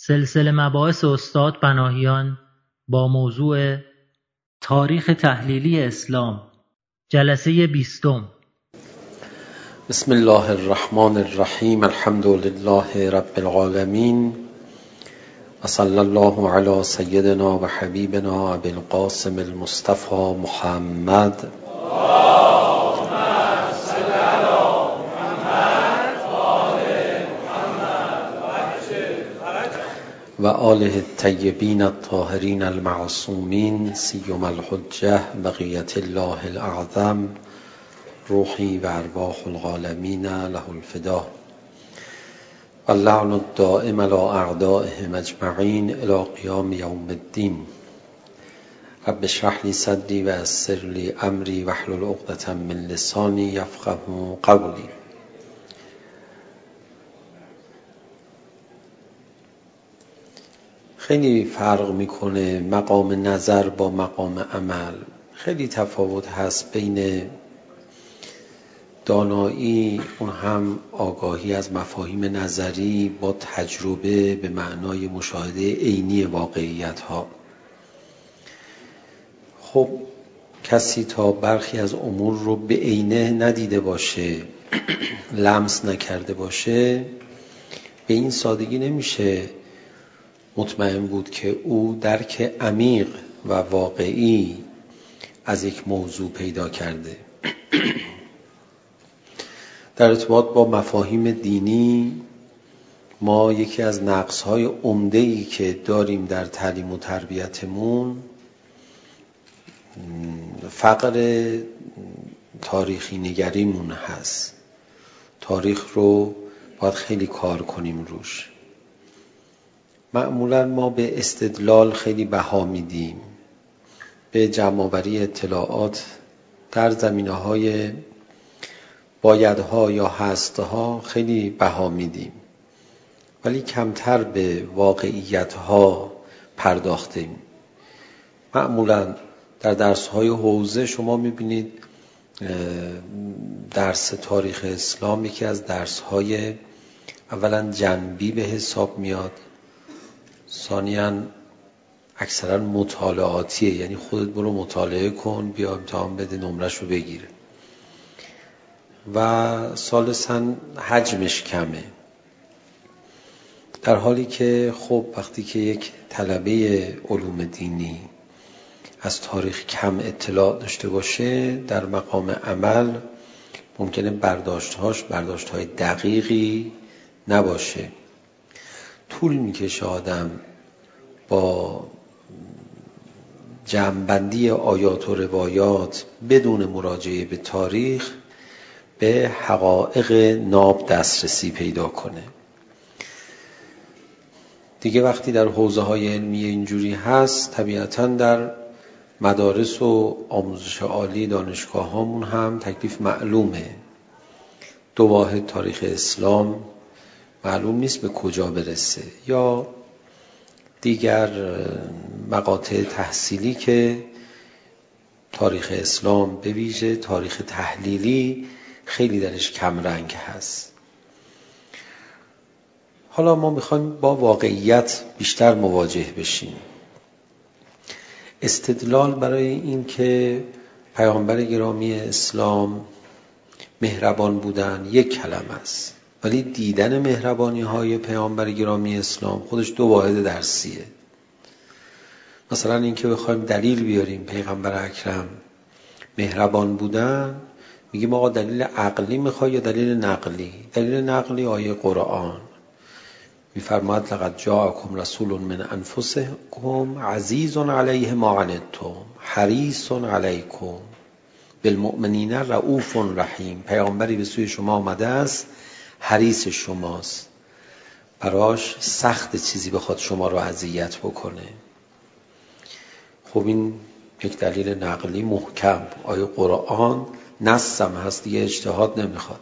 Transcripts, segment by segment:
سلسله مباحث استاد پناهیان با موضوع تاریخ تحلیلی اسلام، جلسه 20. بسم الله الرحمن الرحیم. الحمد لله رب العالمین و صلی الله علی سیدنا و حبیبنا ابی القاسم المصطفى محمد و آله الطیبین الطاهرین المعصومین سیما الحجة بقیة الله الاعظم روحی و ارواح العالمین له الفدا و اللعن الدائم علی اعدائهم اجمعین الی قیام یوم الدین. رب اشرح لی صدری و یسر لی امری واحلل عقدة من لسانی یفقهوا قولی. خیلی فرق میکنه مقام نظر با مقام عمل. خیلی تفاوت هست بین دانایی، اون هم آگاهی از مفاهیم نظری، با تجربه به معنای مشاهده عینی واقعیت ها. خب کسی تا برخی از امور رو به عینه ندیده باشه، لمس نکرده باشه، به این سادگی نمیشه مطمئن بود که او درک عمیق و واقعی از یک موضوع پیدا کرده. در ارتباط با مفاهیم دینی، ما یکی از نقص‌های عمده‌ای که داریم در تعلیم و تربیتمون فقر تاریخی نگریمون هست. تاریخ رو باید خیلی کار کنیم روش. معمولا ما به استدلال خیلی بها میدیم، به جمع‌آوری اطلاعات در زمینه‌های بایدها یا هستها خیلی بها میدیم، ولی کمتر به واقعیتها پرداختیم. معمولا در درس‌های حوزه شما میبینید درس تاریخ اسلام یکی از درس‌های اولا جنبی به حساب میاد، ثانیاً اکثرا مطالعاتیه، یعنی خودت برو مطالعه کن بیا امتحان بده نمرش رو بگیر، و ثالثاً حجمش کمه. در حالی که خب وقتی که یک طلبه علوم دینی از تاریخ کم اطلاع داشته باشه، در مقام عمل ممکنه برداشت‌های دقیقی نباشه. طول میکشه آدم با جمع‌بندی آیات و روایات بدون مراجعه به تاریخ به حقایق ناب دسترسی پیدا کنه. دیگه وقتی در حوزه‌های علمی اینجوری هست، طبیعتاً در مدارس و آموزش عالی دانشگاه هامون هم تکلیف معلومه. 2 واحد تاریخ اسلام معلوم نیست به کجا برسه، یا دیگر مقاطع تحصیلی که تاریخ اسلام به ویژه تاریخ تحلیلی خیلی درش کم رنگ هست. حالا ما میخوایم با واقعیت بیشتر مواجه بشیم. استدلال برای این که پیامبر گرامی اسلام مهربان بودن یک کلمه است، ولی دیدن مهربانی های پیامبر گرامی اسلام خودش 2 واحد درسیه. مثلا این که بخوایم دلیل بیاریم پیغمبر اکرم مهربان بودن، میگیم آقا دلیل عقلی میخوای یا دلیل نقلی؟ دلیل نقلی آیه قرآن میفرماید لقد جاءکم رسول من انفسکم عزیز علیه ما عنتم حریص علیکم بالمؤمنین رؤوف رحیم. پیامبری به سوی شما آمده است، حریص شماست، براش سخت چیزی بخواد شما رو اذیت بکنه. خب این یک دلیل نقلی محکم، آیه قرآن نصم هست دیگه، اجتهاد نمیخواد.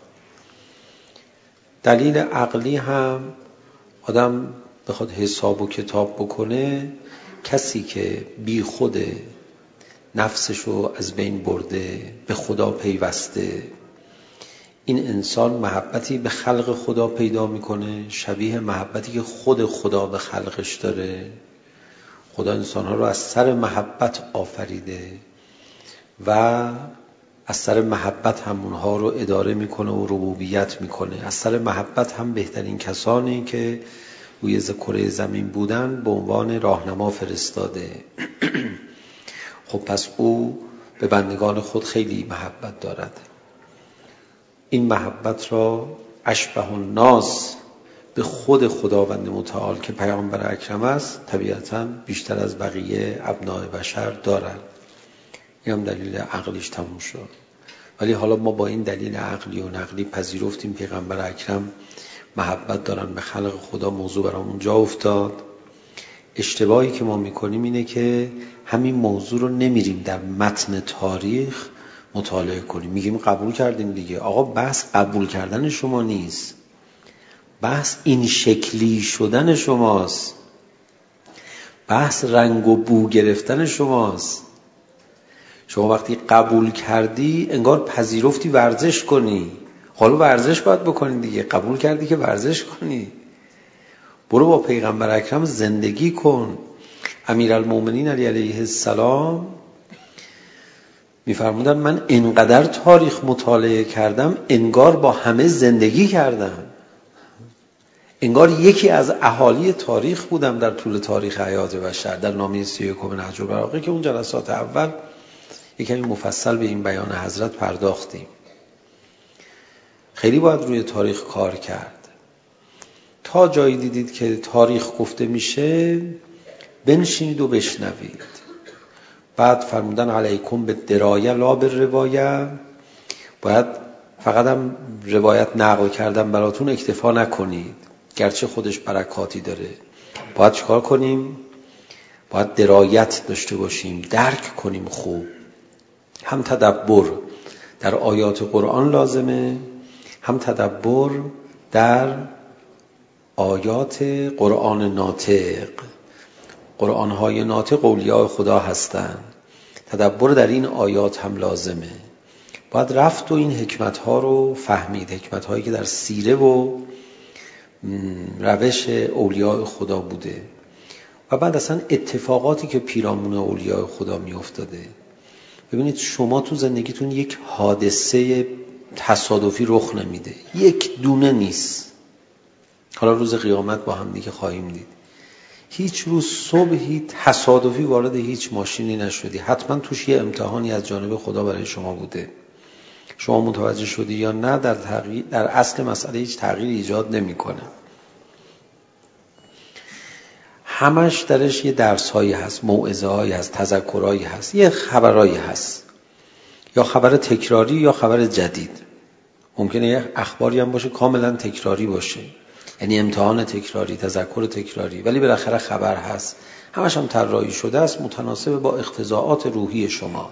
دلیل عقلی هم آدم بخواد حساب و کتاب بکنه، کسی که بی خود نفسشو از بین برده، به خدا پیوسته، این انسان محبتی به خلق خدا پیدا میکنه شبیه محبتی که خود خدا به خلقش داره. خدا انسانها رو از سر محبت آفریده و از سر محبت هم اونها رو اداره میکنه و ربوبیت میکنه. از سر محبت هم بهترین کسانی که روی کره زمین بودن به عنوان راهنما فرستاده. خب پس او به بندگان خود خیلی محبت دارد. این محبت را اشبه الناس به خود خداوند متعال که پیامبر اکرم است طبیعتاً بیشتر از بقیه ابناء بشر دارند. این هم دلیل عقلیش تموم شد. ولی حالا ما با این دلیل عقلی و نقلی پذیرفتیم پیغمبر اکرم محبت دارن به خلق خدا، موضوع برامون جا افتاد. اشتباهی که ما میکنیم اینه که همین موضوع رو نمیریم در متن تاریخ مطالعه کنیم. میگیم قبول کردیم دیگه. آقا بحث قبول کردن شما نیست، بحث این شکلی شدن شماست، بحث رنگ و بو گرفتن شماست. شما وقتی قبول کردی انگار پذیرفتی ورزش کنی. حالا ورزش باید بکنی دیگه. قبول کردی که ورزش کنی. برو با پیغمبر اکرم زندگی کن. امیرالمومنین علیه السلام میفرمودن من انقدر تاریخ مطالعه کردم انگار با همه زندگی کردم، انگار یکی از اهالی تاریخ بودم در طول تاریخ حیات بشر. در نامه 31 نهج البلاغه که اون جلسات اول یکمی مفصل به این بیان حضرت پرداختیم. خیلی باید روی تاریخ کار کرد. تا جایی دیدید که تاریخ گفته میشه بنشینید و بشنوید. بعد فرمودن علیکم به درایه لا به روایه، باید فقط هم روایت نقل کردن براتون اکتفا نکنید گرچه خودش برکاتی داره. باید چیکار کنیم؟ باید درایت داشته باشیم، درک کنیم خوب. هم تدبر در آیات قرآن لازمه، هم تدبر در آیات قرآن ناطق. قرآن‌های ناطق اولیاء خدا هستند. تدبر در این آیات هم لازمه. باید رفت و این حکمت‌ها رو فهمید، حکمت‌هایی که در سیره و روش اولیاء خدا بوده و بعد اصلا اتفاقاتی که پیرامون اولیاء خدا می افتاده. ببینید شما تو زندگیتون یک حادثه تصادفی رخ نمیده، یک دونه نیست. حالا روز قیامت با هم دیگه خواهیم دید. هیچ روز صبحی تصادفی وارد هیچ ماشینی نشدی، حتما توش یه امتحانی از جانب خدا برای شما بوده. شما متوجه شدی یا نه در اصل مسئله هیچ تغییر ایجاد نمیکنه. همش درش یه درس‌هایی هست، موعظه‌هایی هست، تذکرهایی هست، یه خبرایی هست، یا خبر تکراری یا خبر جدید. ممکنه یه اخباری هم باشه کاملا تکراری باشه، یعنی امتحان تکراری، تذکر تکراری، ولی بالاخره خبر هست. همش هم طراحی شده است متناسب با اقتضاعات روحی شما.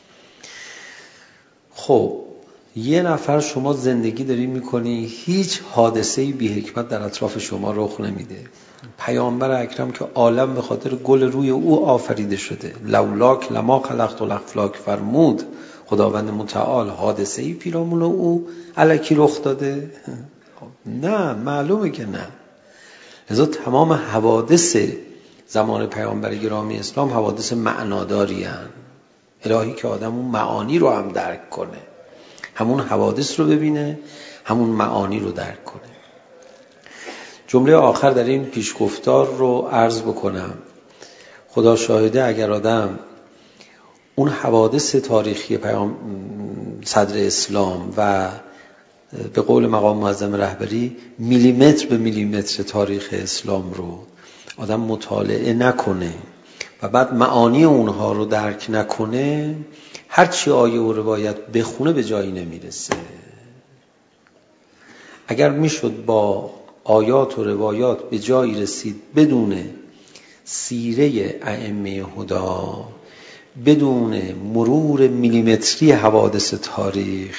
خب یه نفر شما زندگی داری میکنی، هیچ حادثه‌ای بی حکمت در اطراف شما رخ نمیده. پیامبر اکرم که عالم به خاطر گل روی او آفریده شده، لولاک لما خلقت الافلاک فرمود خداوند متعال، حادثه‌ای پیرامون او الکی رخ داده؟ نه، معلومه که نه. لذا تمام حوادث زمان پیامبر گرامی اسلام حوادث معناداری هستند. الهی که آدم اون معانی رو هم درک کنه، همون حوادث رو ببینه، همون معانی رو درک کنه. جمله آخر در این پیشگفتار رو عرض بکنم. خدا شاهده اگر آدم اون حوادث تاریخی صدر اسلام و به قول مقام معظم رهبری میلیمتر به میلیمتر تاریخ اسلام رو آدم مطالعه نکنه و بعد معانی اونها رو درک نکنه، هرچی آیه و روایت بخونه به جایی نمیرسه. اگر میشد با آیات و روایات به جایی رسید بدون سیره ائمه هدا، بدون مرور میلیمتری حوادث تاریخ،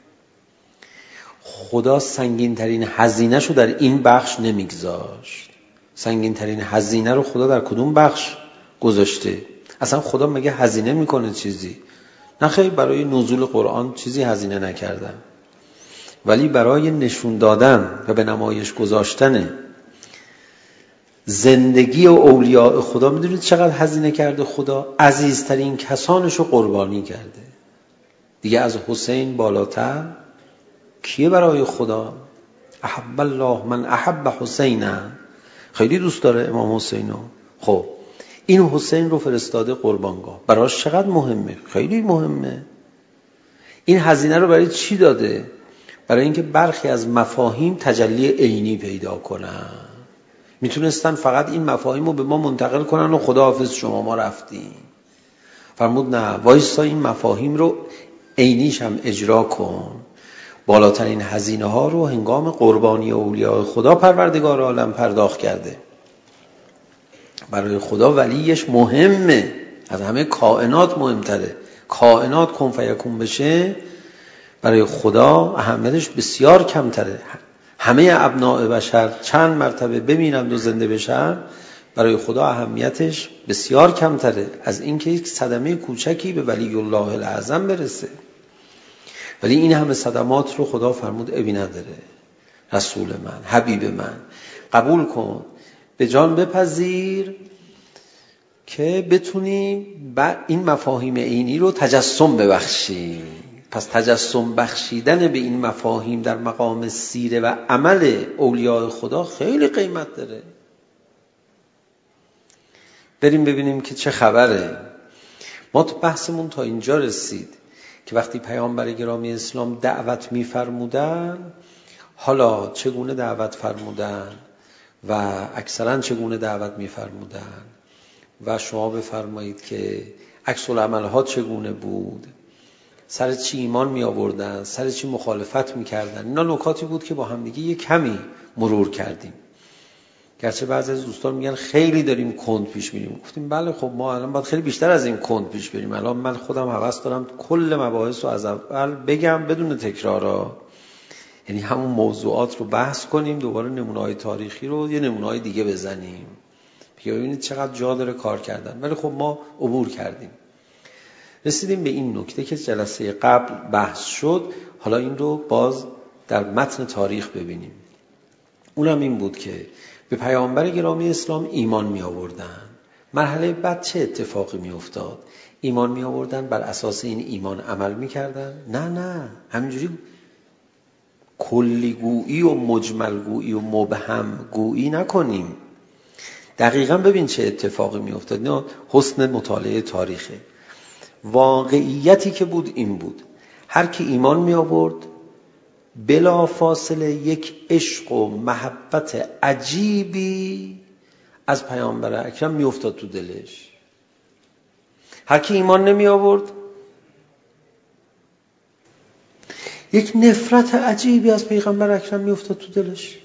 خدا سنگین ترین هزینه شو در این بخش نمیگذاشت. سنگین ترین هزینه رو خدا در کدوم بخش گذاشته؟ اصلا خدا مگه هزینه میکنه چیزی؟ نه خیر، برای نزول قرآن چیزی هزینه نکردن. ولی برای نشون دادن و به نمایش گذاشتن زندگی و اولیاء خدا، میدونید چقدر هزینه کرده خدا؟ عزیزترین کسانشو قربانی کرده. دیگه از حسین بالاتر کیه برای خدا؟ احب الله من احب حسینا، خیلی دوست داره امام حسینو. خب این حسین رو فرستاده قربانگاه، براش چقدر مهمه؟ خیلی مهمه. این هزینه رو برای چی داده؟ برای اینکه برخی از مفاهیم تجلی عینی پیدا کنن. میتونستن فقط این مفاهیم رو به ما منتقل کنن و خداحافظ شما ما رفتیم. فرمود نه، وایسا این مفاهیم رو عینیش هم اجرا کن. بالاترین هزینه ها رو هنگام قربانی اولیاء خدا پروردگار عالم پرداخت کرده. برای خدا ولیش مهمه، از همه کائنات مهمتره. کائنات کن فیکون بشه، برای خدا اهمیتش بسیار کمتره. همه ابناء بشر چند مرتبه بمیرند و زنده بشن، برای خدا اهمیتش بسیار کمتره از اینکه یک صدمه کوچکی به ولی الله الاعظم برسه. ولی این همه صدمات رو خدا فرمود ابی نداره. رسول من، حبیب من، قبول کن، به جان بپذیر که بتونیم این مفاهیم عینی رو تجسم ببخشیم. پس تجسم بخشیدن به این مفاهیم در مقام سیره و عمل اولیاء خدا خیلی قیمت داره. بریم ببینیم که چه خبره. ما تو بحثمون تا اینجا رسید که وقتی پیامبر گرامی اسلام دعوت می‌فرمودن، حالا چگونه دعوت فرمودن و اکثرا چگونه دعوت می‌فرمودن و شما بفرمایید که عکس العمل‌ها چگونه بود، سر چی ایمان می آوردن، سر چی مخالفت می کردن. اینا نکاتی بود که با همدیگه یک کمی مرور کردیم. گرچه بعضی از دوستان میگن خیلی داریم کند پیش میریم. گفتیم بله، خب ما الان باید خیلی بیشتر از این کند پیش بریم. الان من خودم هوس دارم کل مباحث رو از اول بگم بدون تکرارا، یعنی همون موضوعات رو بحث کنیم، دوباره نمونه‌های تاریخی رو یه نمونه‌های دیگه بزنیم، ببینید چقدر جا داره کار کردن. ولی خب ما عبور کردیم، رسیدیم به این نکته که جلسه قبل بحث شد. حالا این رو باز در متن تاریخ ببینیم. اونم این بود که به پیامبر گرامی اسلام ایمان می آوردن. مرحله بعد چه اتفاقی می افتاد؟ ایمان می آوردن، بر اساس این ایمان عمل می کردن؟ نه، همینجوری کلیگویی و مجملگویی و مبهم گویی نکنیم. دقیقاً ببین چه اتفاقی می افتاد. نه، حسن مطالعه تاریخه. واقعیتی که بود این بود: هر کی ایمان می آورد بلا فاصله یک عشق و محبت عجیبی از پیامبر اکرم می افتاد تو دلش. هر کی ایمان نمی آورد یک نفرت عجیبی از پیغمبر اکرم می افتاد تو دلش.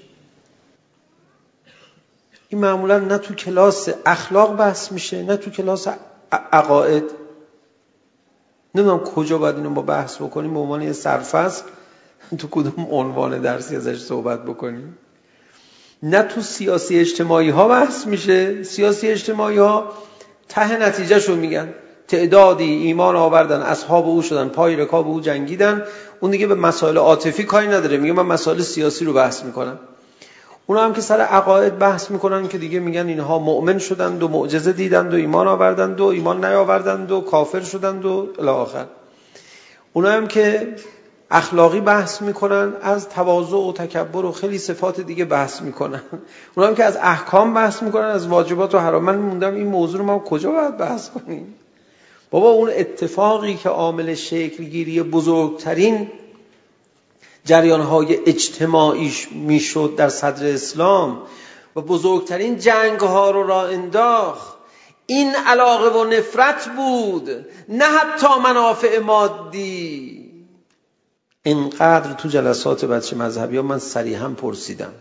این معمولا نه تو کلاس اخلاق بحث میشه، نه تو کلاس عقاید. نمیدونم کجا باید اینو با بحث بکنیم، به عنوان یه سرفصل تو کدوم عنوان درسی ازش صحبت بکنیم. نه تو سیاسی اجتماعی ها بحث میشه. سیاسی اجتماعی ها ته نتیجه شو میگن تعدادی ایمان آوردن، اصحاب او شدن، پای رکاب او جنگیدن. اون دیگه به مسائل عاطفی کاری نداره، میگه من مسائل سیاسی رو بحث میکنم. اونا هم که سر عقاید بحث میکنن که دیگه میگن اینها مؤمن شدند و معجزه دیدند و ایمان آوردند و ایمان نیاوردند و کافر شدند و الی آخر. اونا هم که اخلاقی بحث میکنن، از تواضع و تکبر و خیلی صفات دیگه بحث میکنن. اونا هم که از احکام بحث میکنن، از واجبات و حرام. من موندم این موضوع رو ما کجا باید بحث کنیم؟ بابا اون اتفاقی که عامل شکلگیری بزرگترین جریان‌های اجتماعیش میشد در صدر اسلام و بزرگترین جنگ‌ها رو راه انداخت، این علاقه و نفرت بود، نه حتی منافع مادی. اینقدر تو جلسات بچه مذهبی ها من صریحا پرسیدم،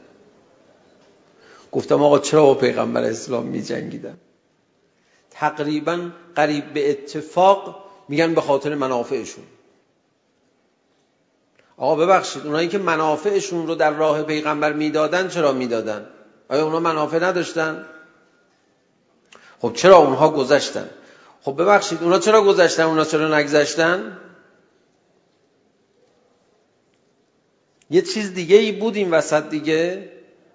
گفتم آقا چرا با پیغمبر اسلام می جنگیدن؟ تقریبا قریب به اتفاق میگن به خاطر منافعشون. آقا ببخشید، اونایی که منافعشون رو در راه پیغمبر میدادن چرا میدادن؟ آیا اونا منافع نداشتن؟ خب چرا اونها گذشتن؟ خب ببخشید، اونا چرا گذشتن؟ اونا چرا نگذشتن؟ یه چیز دیگه ای بود این وسط دیگه.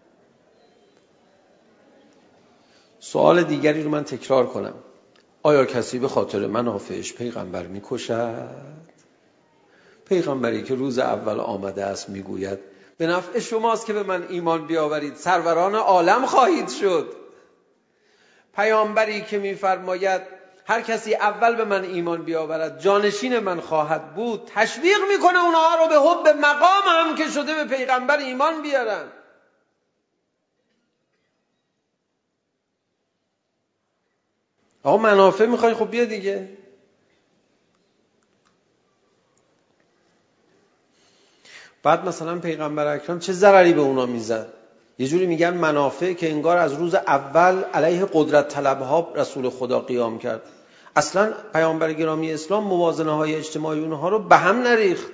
سوال دیگری رو من تکرار کنم. آیا کسی به خاطر منافعش پیغمبر میکشد؟ پیغمبری که روز اول آمده است میگوید به نفع شماست که به من ایمان بیاورید، سروران عالم خواهید شد. پیامبری که میفرماید هر کسی اول به من ایمان بیاورد جانشین من خواهد بود، تشویق میکنه اونها رو به حب مقام هم که شده به پیغمبر ایمان بیارن. آقا منافع میخوای، خب بیا دیگه. بعد مثلا پیغمبر اکرم چه ضرری به اونا میزد؟ یه جوری میگن منافع که انگار از روز اول علیه قدرت طلبها رسول خدا قیام کرد. اصلا پیامبر گرامی اسلام موازنه های اجتماعی اونها رو به هم نریخت.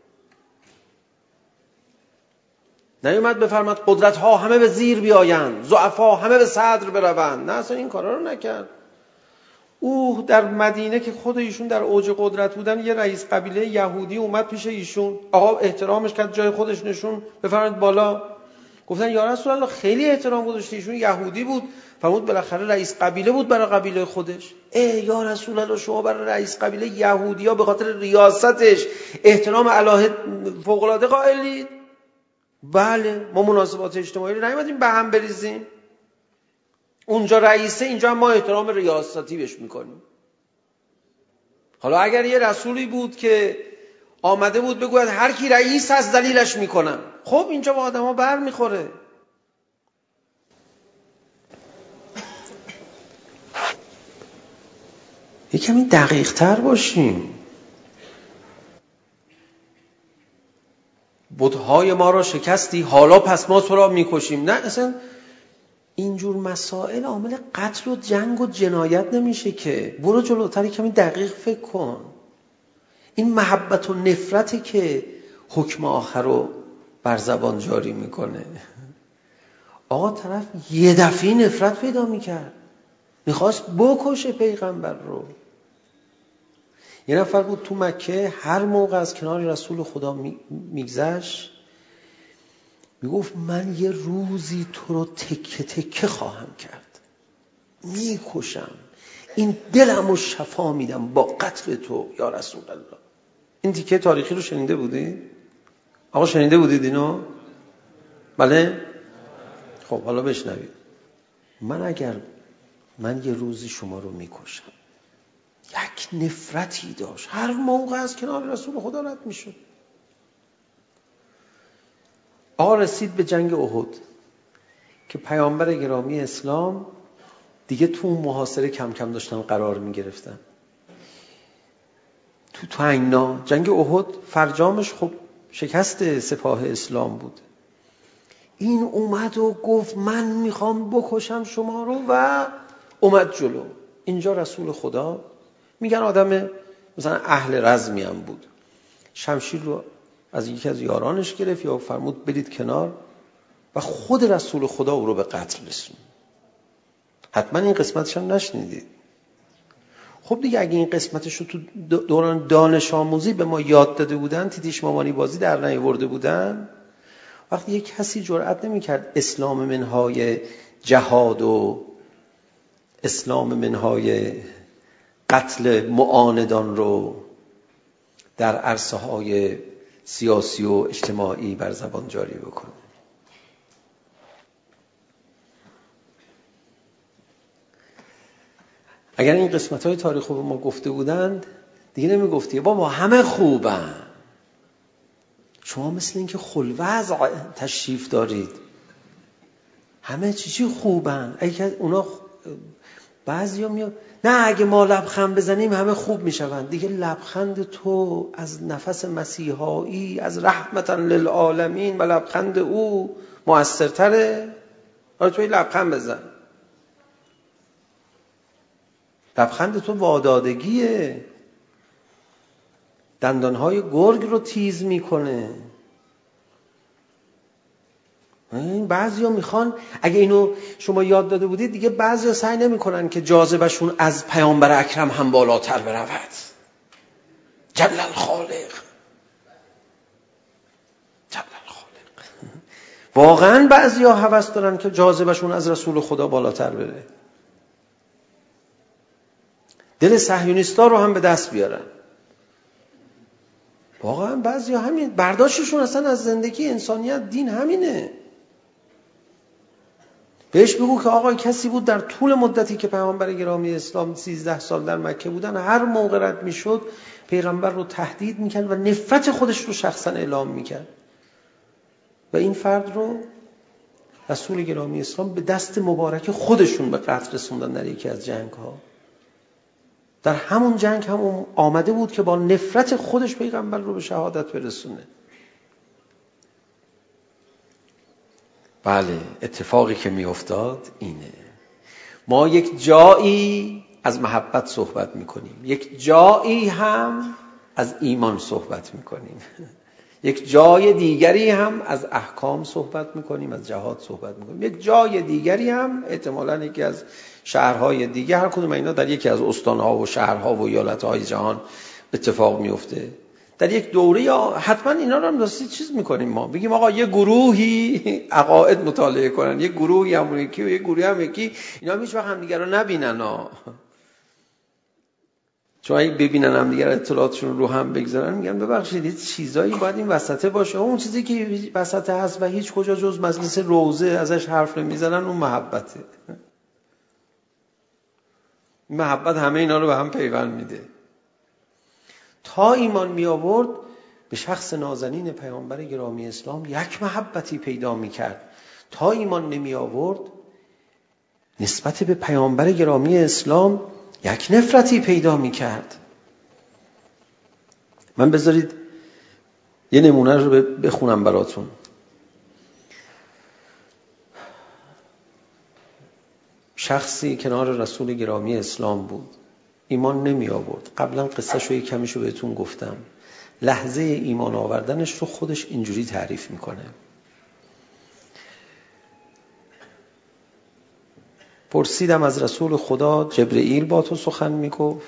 نیومد بفرماد قدرت ها همه به زیر بیایند، ضعفا همه به صدر بروند. نه، اصلا این کارا رو نکرد. او در مدینه که خود ایشون در اوج قدرت بودن، یه رئیس قبیله یهودی اومد پیش ایشون، آقا احترامش کرد، جای خودش نشون، بفرمایید بالا. گفتن یا رسول الله خیلی احترام گذاشتی، ایشون یهودی بود. فرمود بالاخره رئیس قبیله بود برای قبیله خودش. یا رسول الله شما برای رئیس قبیله یهودیا به خاطر ریاستش احترام الهه فوق العاده قائلید؟ بله، ما مناسبات اجتماعی رو نیومدیم به هم بریزیم. اونجا رئیسه، اینجا هم ما احترام ریاستی بهش میکنیم. حالا اگر یه رسولی بود که آمده بود بگوید هر کی رئیس از ذلیلش میکنم، خب اینجا با آدما بر میخوره. یه کمی دقیق تر باشیم. بت‌های ما را شکستی، حالا پس ما تو را میکشیم. نه، اصلا اینجور مسائل عامل قتل و جنگ و جنایت نمیشه که. برو جلوتر، کمی دقیق فکر کن. این محبت و نفرتی که حکم آخر رو بر زبان جاری میکنه. آقا طرف یه دفعه نفرت پیدا میکرد، میخواست بکشه پیغمبر رو. یه نفر بود تو مکه، هر موقع از کنار رسول خدا میگذشت میگفت من یه روزی تو رو تکه تکه خواهم کرد، میکشم، این دلم رو شفا میدم با قتل تو یا رسول الله. این تیکه تاریخی رو شنیده بودی؟ آقا شنیده بودید اینو؟ بله؟ خب حالا بشنوید. من یه روزی شما رو میکشم. یک نفرتی داشت، هر موقع از کنار رسول خدا رد میشد. آقا رسید به جنگ احد که پیامبر گرامی اسلام دیگه تو اون محاصره کم کم داشتن قرار میگرفتن. تو تنگنا جنگ احد فرجامش خب شکست سپاه اسلام بود. این اومد و گفت من میخوام بکشم شما رو و اومد جلو. اینجا رسول خدا، میگن آدم مثلا اهل رزمی هم بود، شمشیر رو از یکی از یارانش گرفت یا فرمود برید کنار و خود رسول خدا او رو به قتل رسوند. حتما این قسمتش هم نشنیدید. خب دیگه اگه این قسمتش رو تو دوران دانش آموزی به ما یاد داده بودن، تیتیش مامانی بازی در نیاورده بودن، وقتی یک کسی جرئت نمی‌کرد اسلام منهای جهاد و اسلام منهای قتل معاندان رو در عرصه‌های سیاسی و اجتماعی بر زبان جاری بکنه. اگر این قسمت‌های تاریخ رو به ما گفته بودند دیگه نمیگفتی بابا همه خوبن، شما مثل این که خلوضع تشریف دارید، همه چی خوبن. اگه اونا بعضیا میاد نه اگه ما لبخند بزنیم همه خوب میشوند. دیگه لبخند تو از نفس مسیحایی، از رحمتا للعالمین و لبخند او مؤثرتره؟ آره توی لبخند بزن. لبخند تو وادادگیه، دندانهای گرگ رو تیز میکنه. بعضیا میخوان، اگه اینو شما یاد داده بودید دیگه بعضیا سعی نمیکنن که جاذبهشون از پیامبر اکرم هم بالاتر برود. جل الخالق، جل الخالق. واقعا بعضیا هوس دارن که جاذبهشون از رسول خدا بالاتر بره، دل صهیونیستا رو هم به دست بیارن. واقعا بعضیا همین برداشتشون اصلا از زندگی انسانیت دین همینه. بهش بگو که آقا کسی بود در طول مدتی که پیامبر گرامی اسلام 13 سال در مکه بودن، هر موقع رد میشد پیغمبر رو تهدید میکرد و نفرت خودش رو شخصا اعلام میکرد و این فرد رو رسول گرامی اسلام به دست مبارک خودشون به قتل رسوندن در یکی از جنگ ها. در همون جنگ هم آمده بود که با نفرت خودش پیغمبر رو به شهادت برسونه. بله، اتفاقی که می افتاد اینه. ما یک جایی از محبت صحبت میکنیم، یک جایی هم از ایمان صحبت میکنیم، یک جای دیگری هم از احکام صحبت میکنیم، از جهاد صحبت میکنیم، یک جای دیگری هم احتمالاً یکی از شهرهای دیگه، هر کدوم اینا در یکی از استانها و شهرها و ایالتهای جهان اتفاق میفته. در یک دوره یا حتما اینا رو هم راستی چیز میکنیم، ما بگیم آقا یه گروهی عقاید مطالعه کنن، یک گروهی همون یکی و یک گروهی هم یکی، اینا هیچ وقت هم دیگه رو نبینن ها. چون اگه ببینن هم دیگه اطلاعاتشون رو هم بگذارن میگن ببخشید یه چیزایی باید این وسطه باشه، اون چیزی که وسطه هست و هیچ کجا جز مجلس روضه ازش حرف نمیزنن اون محبته. محبت همه اینا رو به هم پیوند میده. تا ایمان می آورد به شخص نازنین پیامبر گرامی اسلام یک محبتی پیدا می کرد. تا ایمان نمی آورد نسبت به پیامبر گرامی اسلام یک نفرتی پیدا می کرد. من بذارید یه نمونه رو بخونم براتون. شخصی کنار رسول گرامی اسلام بود، ایمان نمی آورد. قبلا قصه‌شو یک کمیشو بهتون گفتم. لحظه ایمان آوردنش رو خودش اینجوری تعریف میکنه: پرسیدم از رسول خدا جبرئیل با تو سخن میگفت،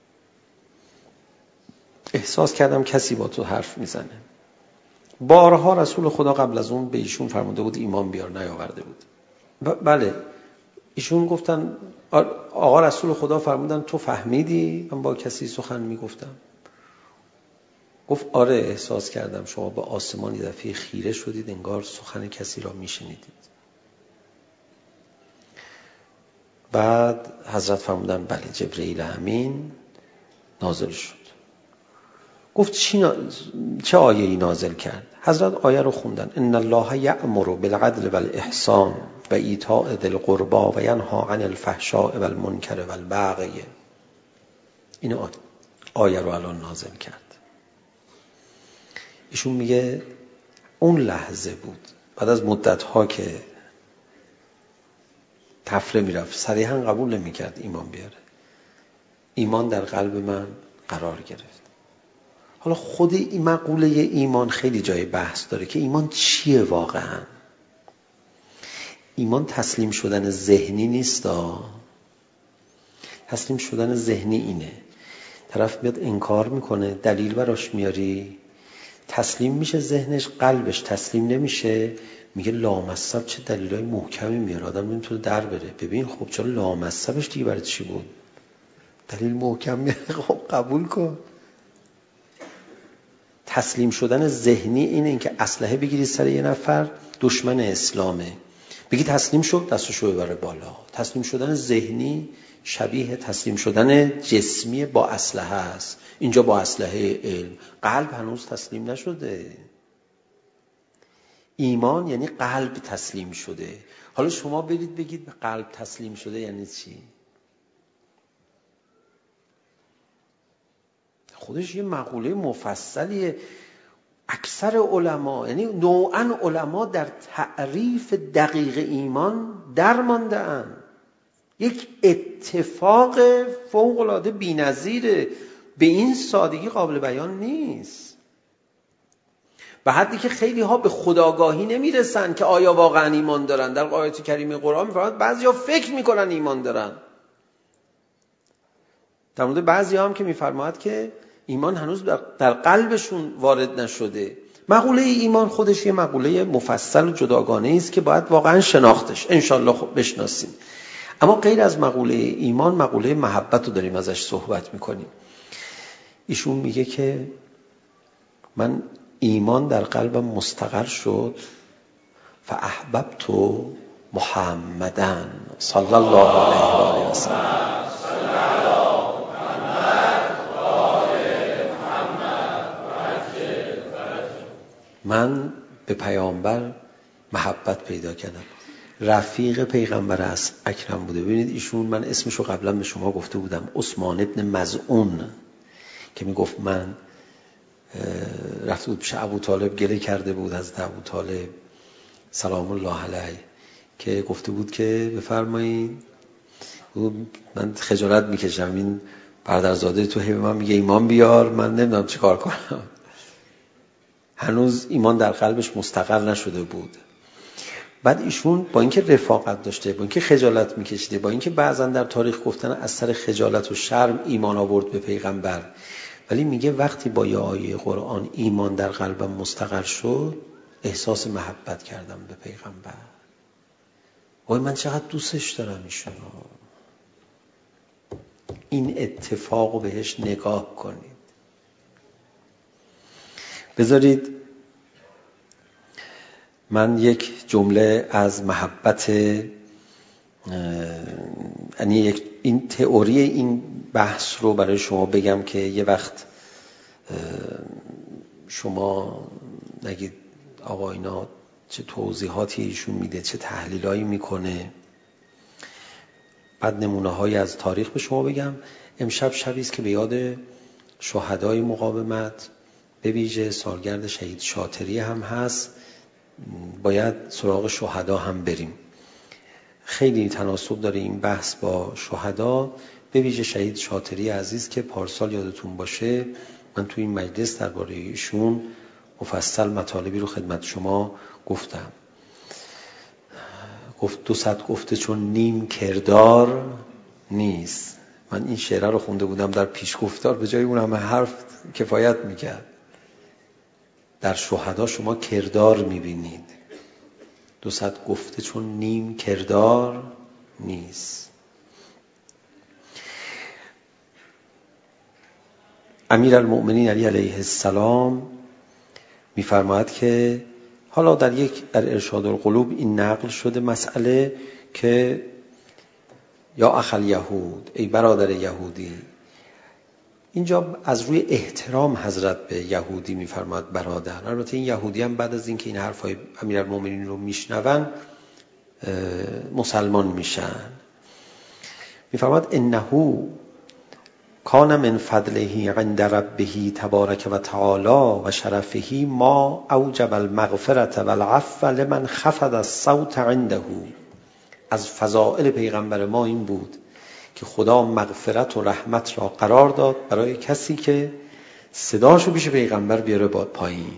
احساس کردم کسی با تو حرف میزنه. بارها رسول خدا قبل از اون به ایشون فرموده بود ایمان بیار، نیاورده بود. بله، ایشون گفتن آقا رسول خدا فرمودن تو فهمیدی من با کسی سخن میگفتم؟ گفت آره، احساس کردم شما به آسمان یه دفعه خیره شدید، انگار سخن کسی را میشنیدید. بعد حضرت فرمودن بله، جبرئیل امین نازل شد. گفت چه آیه‌ای نازل کرد؟ حضرت آیه رو خوندن: ان الله یأمر بالعدل والاحسان و ایتاء ذی القربى و ینهی عن الفحشاء والمنکر والبغی. این آیه رو الان نازل کرد. ایشون میگه اون لحظه بود، بعد از مدت‌ها که تفره میرفت، صریحا قبول نمی‌کرد ایمان بیاره، ایمان در قلب من قرار گرفت. حالا خود این مقوله ایمان خیلی جای بحث داره که ایمان چیه واقعا. ایمان تسلیم شدن ذهنی نیستا. تسلیم شدن ذهنی اینه طرف میاد انکار میکنه، دلیل براش میاری، تسلیم میشه ذهنش، قلبش تسلیم نمیشه، میگه لامصب چه دلیلای محکمی میاره، آدم نمیتونه در بره. ببین خب چرا لامصبش دیگه برای چی بود؟ دلیل محکم میاره، خب قبول کن. تسلیم شدن ذهنی اینه که اسلحه بگیری سر یه نفر دشمن اسلامه، بگی تسلیم شد، دستشو ببره بالا. تسلیم شدن ذهنی شبیه تسلیم شدن جسمی با اسلحه است. اینجا با اسلحه علم. قلب هنوز تسلیم نشده. ایمان یعنی قلب تسلیم شده. حالا شما برید بگید به قلب تسلیم شده یعنی چی؟ خودش یه مقوله مفصلیه. اکثر علما، یعنی نوعاً علما، در تعریف دقیق ایمان درمانده اند. یک اتفاق فوق‌العاده بی‌نظیره، به این سادگی قابل بیان نیست. به حدی که خیلی ها به خودآگاهی نمیرسن که آیا واقعا ایمان دارن. در آیات کریمه قرآن میفرماد بعضیا فکر میکنن ایمان دارن. در مورد بعضی هم که میفرماد که ایمان هنوز در قلبشون وارد نشده. مقوله ایمان خودش یه مقوله مفصل و جداگانه است که باید واقعا شناختش، انشالله خب بشناسیم. اما غیر از مقوله ایمان، مقوله محبت رو داریم ازش صحبت میکنیم. ایشون میگه که من ایمان در قلبم مستقر شد، فاحببت محمدن صلی الله علیه و آله و سلم. من به پیامبر محبت پیدا کردم. رفیق پیغمبر اکرم بوده. ببینید ایشون، من اسمشو قبلا به شما گفته بودم، عثمان ابن مظعون، که میگفت من رفته بود پیش ابو طالب، گله کرده بود حضرت ابو طالب سلام الله علیه، که گفته بود که بفرمایید، من خجالت میکشم، این برادرزاده تو هی به من میگه ایمان بیار، من نمیدونم چی کار کنم. هنوز ایمان در قلبش مستقر نشده بود. بعد ایشون با اینکه رفاقت داشته، با اینکه خجالت میکشیده، با اینکه بعضا در تاریخ گفتن از سر خجالت و شرم ایمان آورد به پیغمبر، ولی میگه وقتی با یه آیه قرآن ایمان در قلبم مستقر شد، احساس محبت کردم به پیغمبر. وای من چقدر دوستش دارم ایشونو. این اتفاقو بهش نگاه کنید. بذارید من یک جمله از محبت، یعنی این تئوری این بحث رو برای شما بگم که یه وقت شما نگید آقا اینا چه توضیحاتی ایشون میده، چه تحلیلایی میکنه. بعد نمونه هایی از تاریخ به شما بگم. امشب شبی است که به یاد شهدای مقاومت، به ویژه سالگرد شهید شاطری هم هست، باید سراغ شهدا هم بریم. خیلی تناسب داره این بحث با شهدا، به ویژه شهید شاطری عزیز که پارسال یادتون باشه من توی این مجلس درباره ایشون مفصل مطالبی رو خدمت شما گفتم. گفت 200 گفته چون نیم کردار نیست. من این شعره رو خونده بودم در پیشگفتار، به جای اون همه حرف کفایت میکرد. در شهدا شما کردار میبینید. 200 گفته چون نیم کردار نیست. امیرالمؤمنین علی علیه السلام میفرماید که حالا در ارشاد القلوب این نقل شده مسئله که یا اخل یهود، ای برادر یهودی. اینجا از روی احترام حضرت به یهودی میفرماید برادر. البته این یهودی هم بعد از اینکه این حرفای امیرالمؤمنین رو میشنون مسلمان میشن. میفرماید انه کان من فضله عند ربه تبارک و تعالی و شرفه ما اوجب المغفرة والعفو لمن خفض الصوت عنده. از فضائل پیغمبر ما این بود که خدا مغفرت و رحمت را قرار داد برای کسی که صداشو پیش پیغمبر بیاره پایین.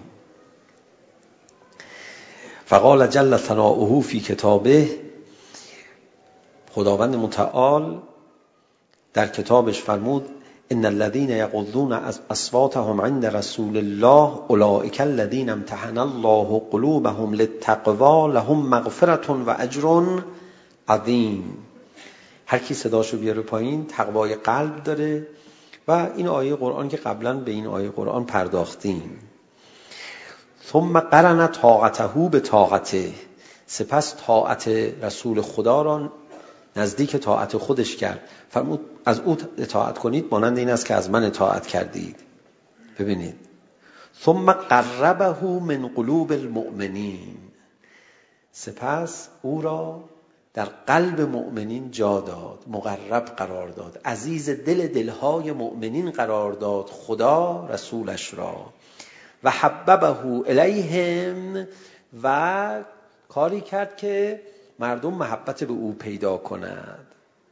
فقال جل ثناؤه فی کتابه، خداوند متعال در کتابش فرمود ان الذين يغضون اصواتهم عند رسول الله اولئک الذين امتحن الله قلوبهم للتقوى لهم مغفرة و اجر عظیم. هر کی صداشو بیاره پایین تقوای قلب داره. و این آیه قرآن که قبلا به این آیه قرآن پرداختیم. ثم قرن طاعته به طاعته، سپس طاعت رسول خدا را نزدیک طاعت خودش کرد. فرمود از او اطاعت کنید مانند این است که از من اطاعت کردید. ببینید ثم قربه من قلوب المؤمنین، سپس او را در قلب مؤمنین جا داد، مقرب قرار داد، عزیز دلهای مؤمنین قرار داد خدا رسولش را. و حببه الیهم، و کاری کرد که مردم محبت به او پیدا کنند.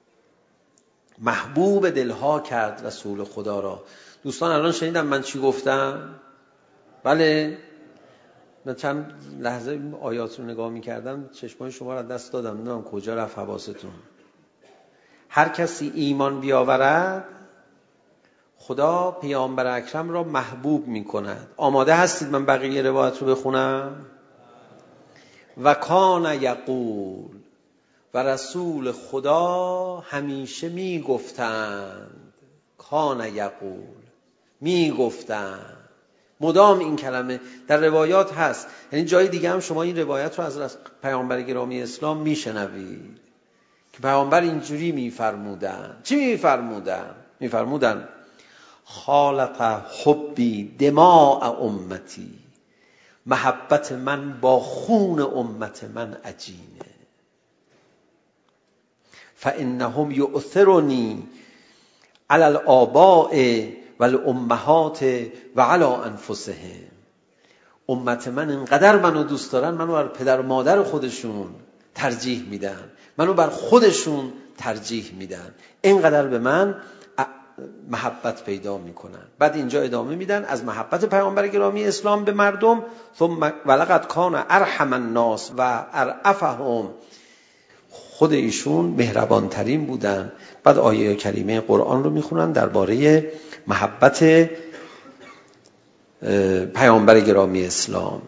محبوب دلها کرد رسول خدا را. دوستان الان شنیدم من چی گفتم؟ بله، من چند لحظه آیات رو نگاه می‌کردم چشمای شما رو دست دادم، نمیدونم کجا رفت حواستون. هر کسی ایمان بیاورد خدا پیامبر اکرم را محبوب می کند. آماده هستید من بقیه روایت رو بخونم؟ و کان یقول، و رسول خدا همیشه می گفتند، کان یقول، می گفتند، مدام این کلمه در روایات هست. یعنی جای دیگه هم شما این روایت رو از پیامبر گرامی اسلام میشنوید که پیامبر اینجوری میفرمودن. چی میفرمودن؟ میفرمودن خالق حبی دماء امتی، محبت من با خون امت من عجینه، فانهم یؤثرونی علی الآباء والامهات و علی انفسهم. امت من اینقدر منو دوست دارن، منو بر پدر و مادر خودشون ترجیح میدن، منو بر خودشون ترجیح میدن، اینقدر به من محبت پیدا میکنن. بعد اینجا ادامه میدن از محبت پیامبر گرامی اسلام به مردم، ثم ولقد کان ارحم الناس و ارأفهم، خود ایشون مهربان ترین بودن. بعد آیه کریمه قرآن رو میخونن درباره محبت پیامبر گرامی اسلام.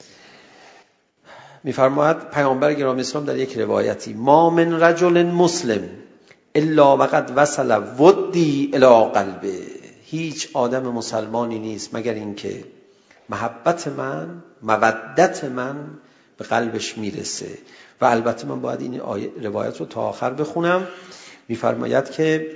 میفرماید پیامبر گرامی اسلام در یک روایتی ما من رجل مسلم الا وقد وصل ودی الی قلبه، هیچ آدم مسلمانی نیست مگر اینکه محبت من، مودت من به قلبش میرسه. و البته من باید این روایت رو تا آخر بخونم. میفرماید که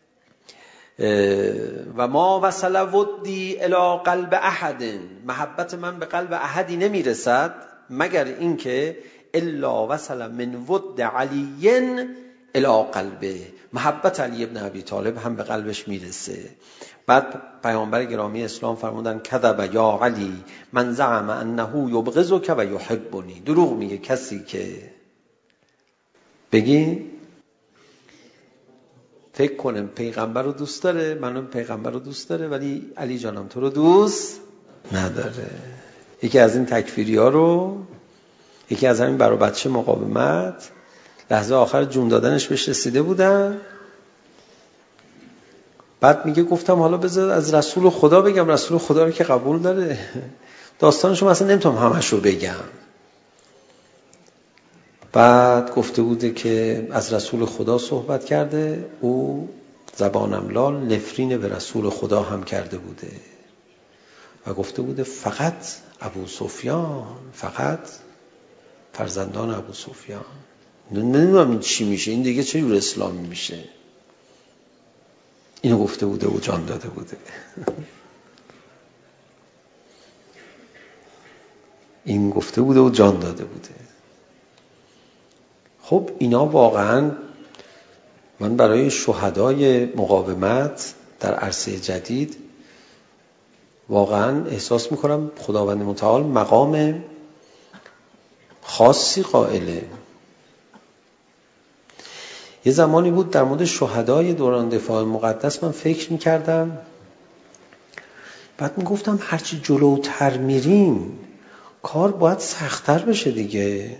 و ما وصل ودی الی قلب احد، محبت من به قلب احدی نمیرسد مگر اینکه الا وصل من ود علی الی قلبه، محبت علی ابن ابی طالب هم به قلبش میرسه. بعد پیامبر گرامی اسلام فرمودن کذب یا علی من زعم انه یبغضک و یحبنی، دروغ میگه کسی که بگی فکر کنم پیغمبر رو دوست داره، منم پیغمبر رو دوست داره، ولی علی جانم تو رو دوست نداره. یکی از این تکفیری ها رو، یکی از همین برا بچه مقاومت، لحظه آخر جون دادنش بهش رسیده بودن. بعد میگه گفتم حالا بذار از رسول خدا بگم، رسول خدا رو که قبول داره. داستانشو مثلا نمیتونم همش رو بگم. بعد گفته بوده که از رسول خدا صحبت کرده، او زبانم لال نفرین به رسول خدا هم کرده بوده و گفته بوده فقط ابو سفیان، فقط فرزندان ابو سفیان. نمیدونم این چی میشه، این دیگه چه جور اسلامی میشه. اینو گفته بوده و جان داده بوده. این گفته بوده و جان داده بوده. خب اینا واقعا من برای شهدای مقاومت در عرصه جدید واقعا احساس میکنم خداوند متعال مقام خاصی قائله. یه زمانی بود در مورد شهدای دوران دفاع مقدس من فکر میکردم، بعد میگفتم هرچی جلوتر میریم کار باید سخت‌تر بشه دیگه.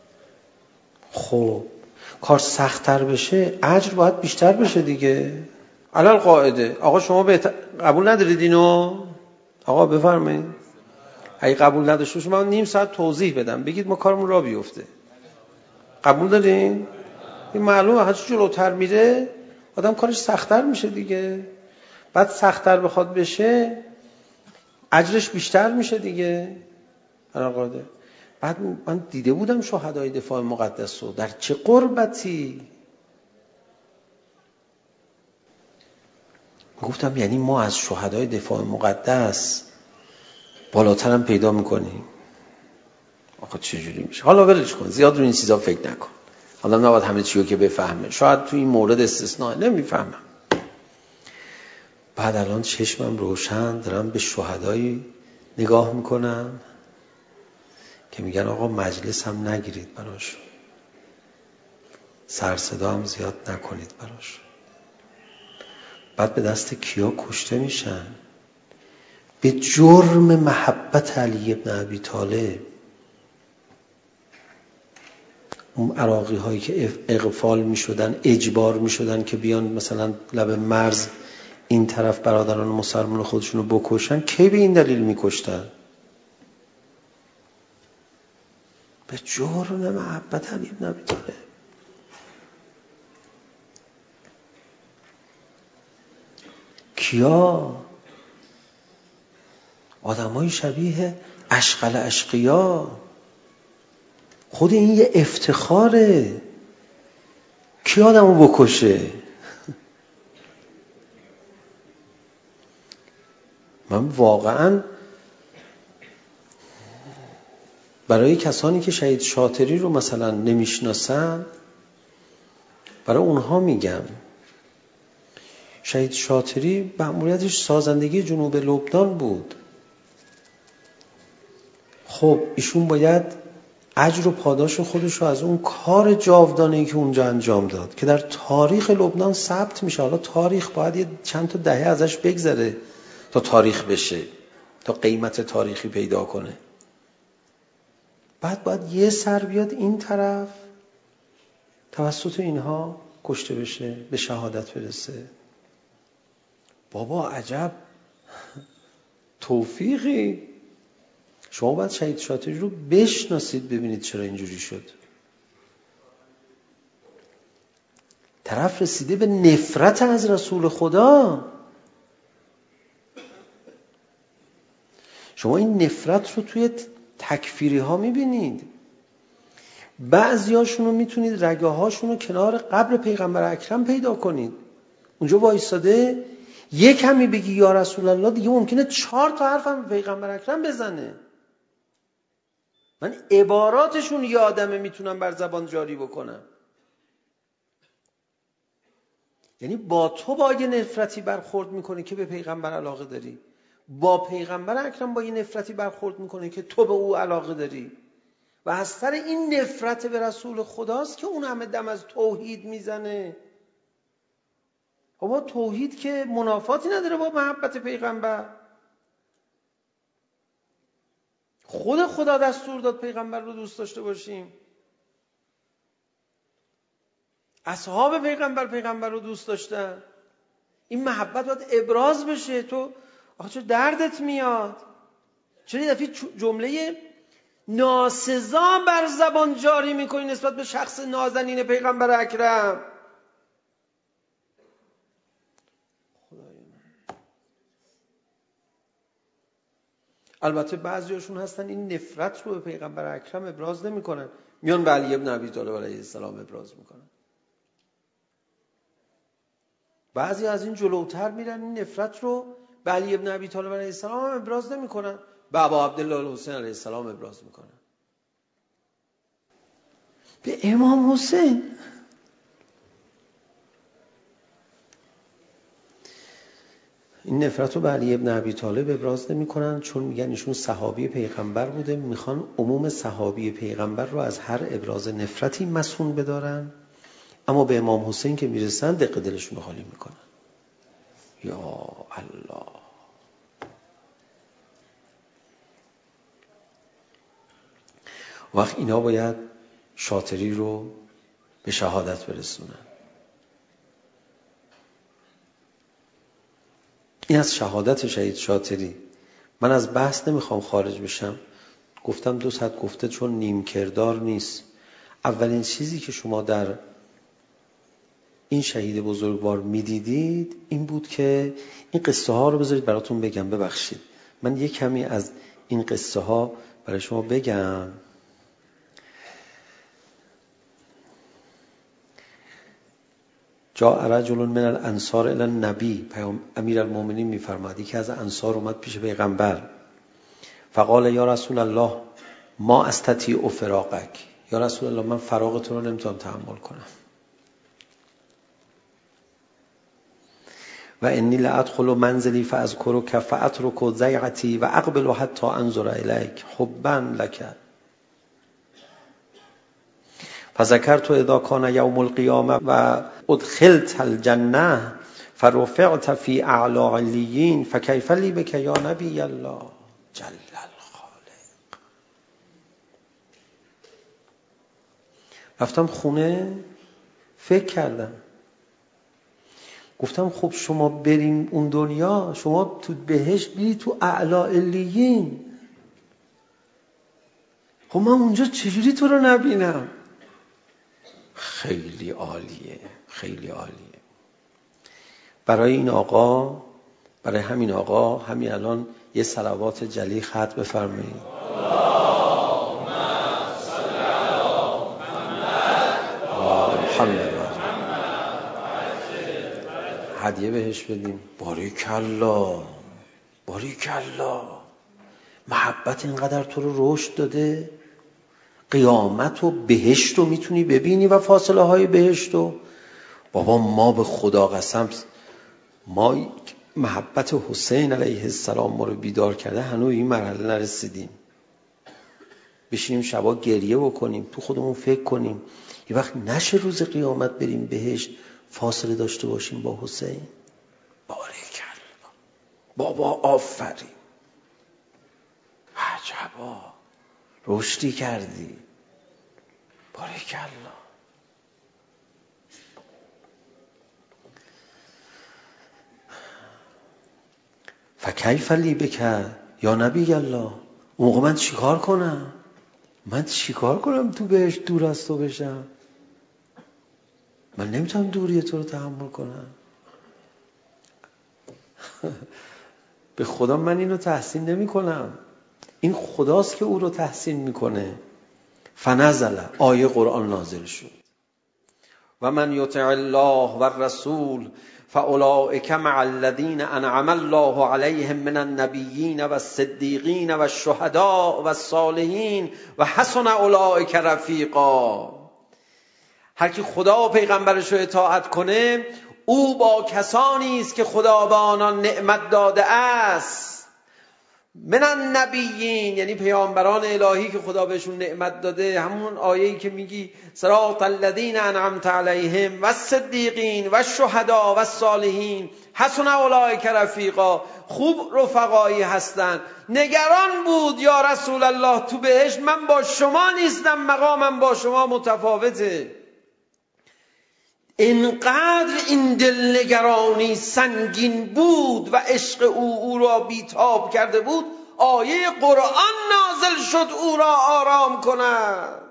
خب کار سخت‌تر بشه اجر باید بیشتر بشه دیگه. علل قاعده. آقا شما قبول ندارید اینو؟ آقا بفرمایید. اگه قبول نداشته شما نیم ساعت توضیح بدم بگید ما کارمون راه بیفته. قبول دارین؟ این معلومه هرچی جلوتر میره آدم کارش سخت‌تر میشه دیگه. بعد سخت‌تر بخواد بشه اجرش بیشتر میشه دیگه. علل قاعده. بعد من دیده بودم شهدای دفاع مقدس رو در چه قربتی. گفتم یعنی ما از شهدای دفاع مقدس بالاتر هم پیدا میکنیم. آخه چجوری میشه؟ حالا ولش کن، زیاد رو این چیزا فکر نکن. حالا نباید همه چیو که بفهمه، شاید تو این مورد استثناء نمیفهمم. بعد الان چشمم روشن دارم به شهدایی نگاه میکنم که میگن آقا مجلس هم نگیرید براش، سر صدا هم زیاد نکنید براش. بعد به دست کیا کشته میشن؟ به جرم محبت علی ابن ابی طالب. اون عراقی هایی که اغفال میشدن، اجبار میشدن که بیان مثلا لب مرز این طرف برادران مسلمان خودشون رو بکشن، کی به این دلیل میکشتن؟ به جرم محبت علی بن ابی طالب. کیا؟ آدمای شبیه اشقل اشقیا. خود این یه افتخاره. کی آدمو بکشه؟ من واقعا برای کسانی که شهید شاطری رو مثلا نمیشناسن، برای اونها میگم شهید شاطری مأموریتش سازندگی جنوب لبنان بود. خب ایشون باید اجر و پاداش خودش رو از اون کار جاودانه‌ای که اونجا انجام داد که در تاریخ لبنان ثبت میشه. حالا تاریخ باید یه چند تا دهه ازش بگذره تا تاریخ بشه، تا قیمت تاریخی پیدا کنه. بعد باید یه سر بیاد این طرف توسط اینها کشته بشه، به شهادت برسه. بابا عجب توفیقی. شما باید شهید شاطری رو بشناسید ببینید چرا اینجوری شد. طرف رسیده به نفرت از رسول خدا. شما این نفرت رو توی تکفیری ها میبینید. بعضی هاشون رو میتونید رگه هاشون رو کنار قبر پیغمبر اکرم پیدا کنید. اونجا وایستاده یک کمی بگی یا رسول الله، دیگه ممکنه 4 تا حرفم به پیغمبر اکرم بزنه. من عباراتشون یادمه، میتونم بر زبان جاری بکنم. یعنی با تو با یه نفرتی برخورد میکنه که به پیغمبر علاقه داری، با پیغمبر اکرم با یه نفرتی برخورد میکنه که تو به او علاقه داری. و از سر این نفرت به رسول خداست که اون همه دم از توحید میزنه. بابا توحید که منافاتی نداره با محبت پیغمبر. خود خدا دستور داد پیغمبر رو دوست داشته باشیم. اصحاب پیغمبر رو دوست داشتن. این محبت باید ابراز بشه. تو آخه چه دردت میاد؟ چرا یه دفعه جمله ناسزا بر زبان جاری میکنی نسبت به شخص نازنین پیغمبر اکرم؟ البته بعضیاشون هستن این نفرت رو به پیغمبر اکرم ابراز نمیکنن، میان به علی بن ابی طالب علیه السلام ابراز میکنن. بعضی از این جلوتر میرن این نفرت رو به علی بن ابی طالب علیه السلام هم ابراز نمیکنن، به ابا عبدالله الحسین علیه السلام ابراز میکنن. به امام حسین این نفرت رو به علی بن ابی طالب ابراز نمی کنن، چون میگن ایشون صحابی پیغمبر بوده، میخوان عموم صحابی پیغمبر رو از هر ابراز نفرتی مسئول بدارن. اما به امام حسین که میرسن دق دلشون رو خالی میکنن. یا الله. وقت اینا باید شاطری رو به شهادت برسونن. این از شهادت شهید شاطری. من از بحث نمیخوام خارج بشم. گفتم 2 ساعت گفته چون نیم کردار نیست. اولین چیزی که شما در این شهید بزرگوار میدیدید این بود که این قصه ها رو بذارید براتون بگم. ببخشید من یک کمی از این قصه ها برای شما بگم. جاء رجل من الانصار الی النبی، امیرالمومنین میفرماد یکی از انصار اومد پیش پیغمبر. فقال یا رسول الله ما استطیع فراقک، یا رسول الله من فراق تو رو نمیتونم تحمل کنم. و انی لادخل منزلی فاذکرک فاترک ضیعتی و اقبل حتی انظر الیک حبا لک. فذكرت اذا كان يوم القيامه و ادخلت الجنه فرفعت في اعلى عليين فكيف لي بك يا نبي الله جل الخالق. رفتم خونه فکر کردم. گفتم خب شما بریم اون دنیا، شما تو بهشت بیری تو اعلی علیین، خب من اونجا چجوری تو رو نبینم؟ خیلی عالیه، خیلی عالیه. برای این آقا، برای همین آقا همین الان یه صلوات جلی ختم بفرمایید. هدیه بهش بدیم. باریکالله، باریکالله. محبت اینقدر تو رو رشد داده، قیامت و بهشت رو میتونی ببینی و فاصله های بهشت رو. بابا ما به خدا قسم، ما محبت حسین علیه السلام ما رو بیدار کرده، هنوز این مرحله نرسیدیم. بشینیم شبا گریه بکنیم، تو خودمون فکر کنیم یه وقت نشه روز قیامت بریم بهشت فاصله داشته باشیم با حسین. باریکالله بابا، آفرین، عجبا رشدی کردی، باریکالله. فکیف لی بک یا نبی الله. اون موقع من چیکار کنم؟ من چیکار کنم تو بهشت دور از تو بشم؟ من نمیتونم دوری تو رو تحمل کنم. به خدا من اینو تحسین نمی کنم، این خداست که او رو تحسین میکنه. فنزل، آیه قرآن نازل شد. و من یطع الله و الرسول فاولئک مع الذین انعم الله علیهم من النبیین و الصدیقین و الشهداء و الصالحین و حسن اولئک رفیقا. هر کی خدا و پیغمبرش رو اطاعت کنه، او با کسانی است که خدا به آنان نعمت داده است. من النبیین یعنی پیامبران الهی که خدا بهشون نعمت داده، همون آیه‌ای که میگی صراط الذین انعمت علیهم و الصدیقین و الشهداء و الصالحین حسن اولئک رفیقا. خوب رفقایی هستن. نگران بود یا رسول الله تو بهشت من با شما نیستم، مقامم با شما متفاوته. اینقدر این دلنگرانی سنگین بود و عشق او را بیتاب کرده بود، آیه قرآن نازل شد او را آرام کند.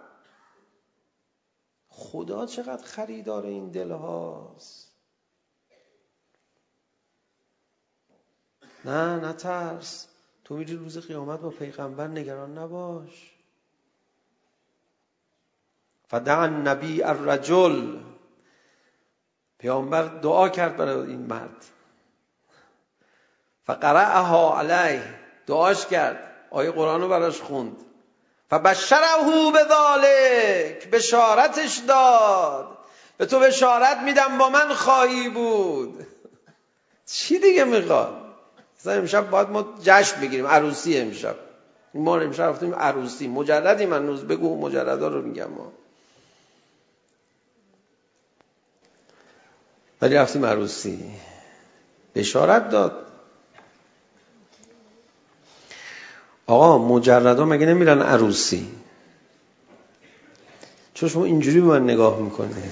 خدا چقدر خریدار این دل هاست. نه ترس، تو میری روز قیامت با پیغمبر، نگران نباش. فدع النبی الرجل، پیامبر دعا کرد برای این مرد. فقرأها علیه، دعاش کرد، آیه قرآن رو براش خوند. فبشره بذالک، بشارتش داد، به تو بشارت میدم با من خواهی بود. چی دیگه میخواد؟ مثلا امشب باید ما جشن بگیریم، عروسی امشب. ما امشب رفتیم عروسی، مجردی من روز بگو مجردا رو میگم ما. ولی رفتیم عروسی، بشارت داد. آقا مجردا مگه نمیرن عروسی؟ چون شما اینجوری به من نگاه میکنید.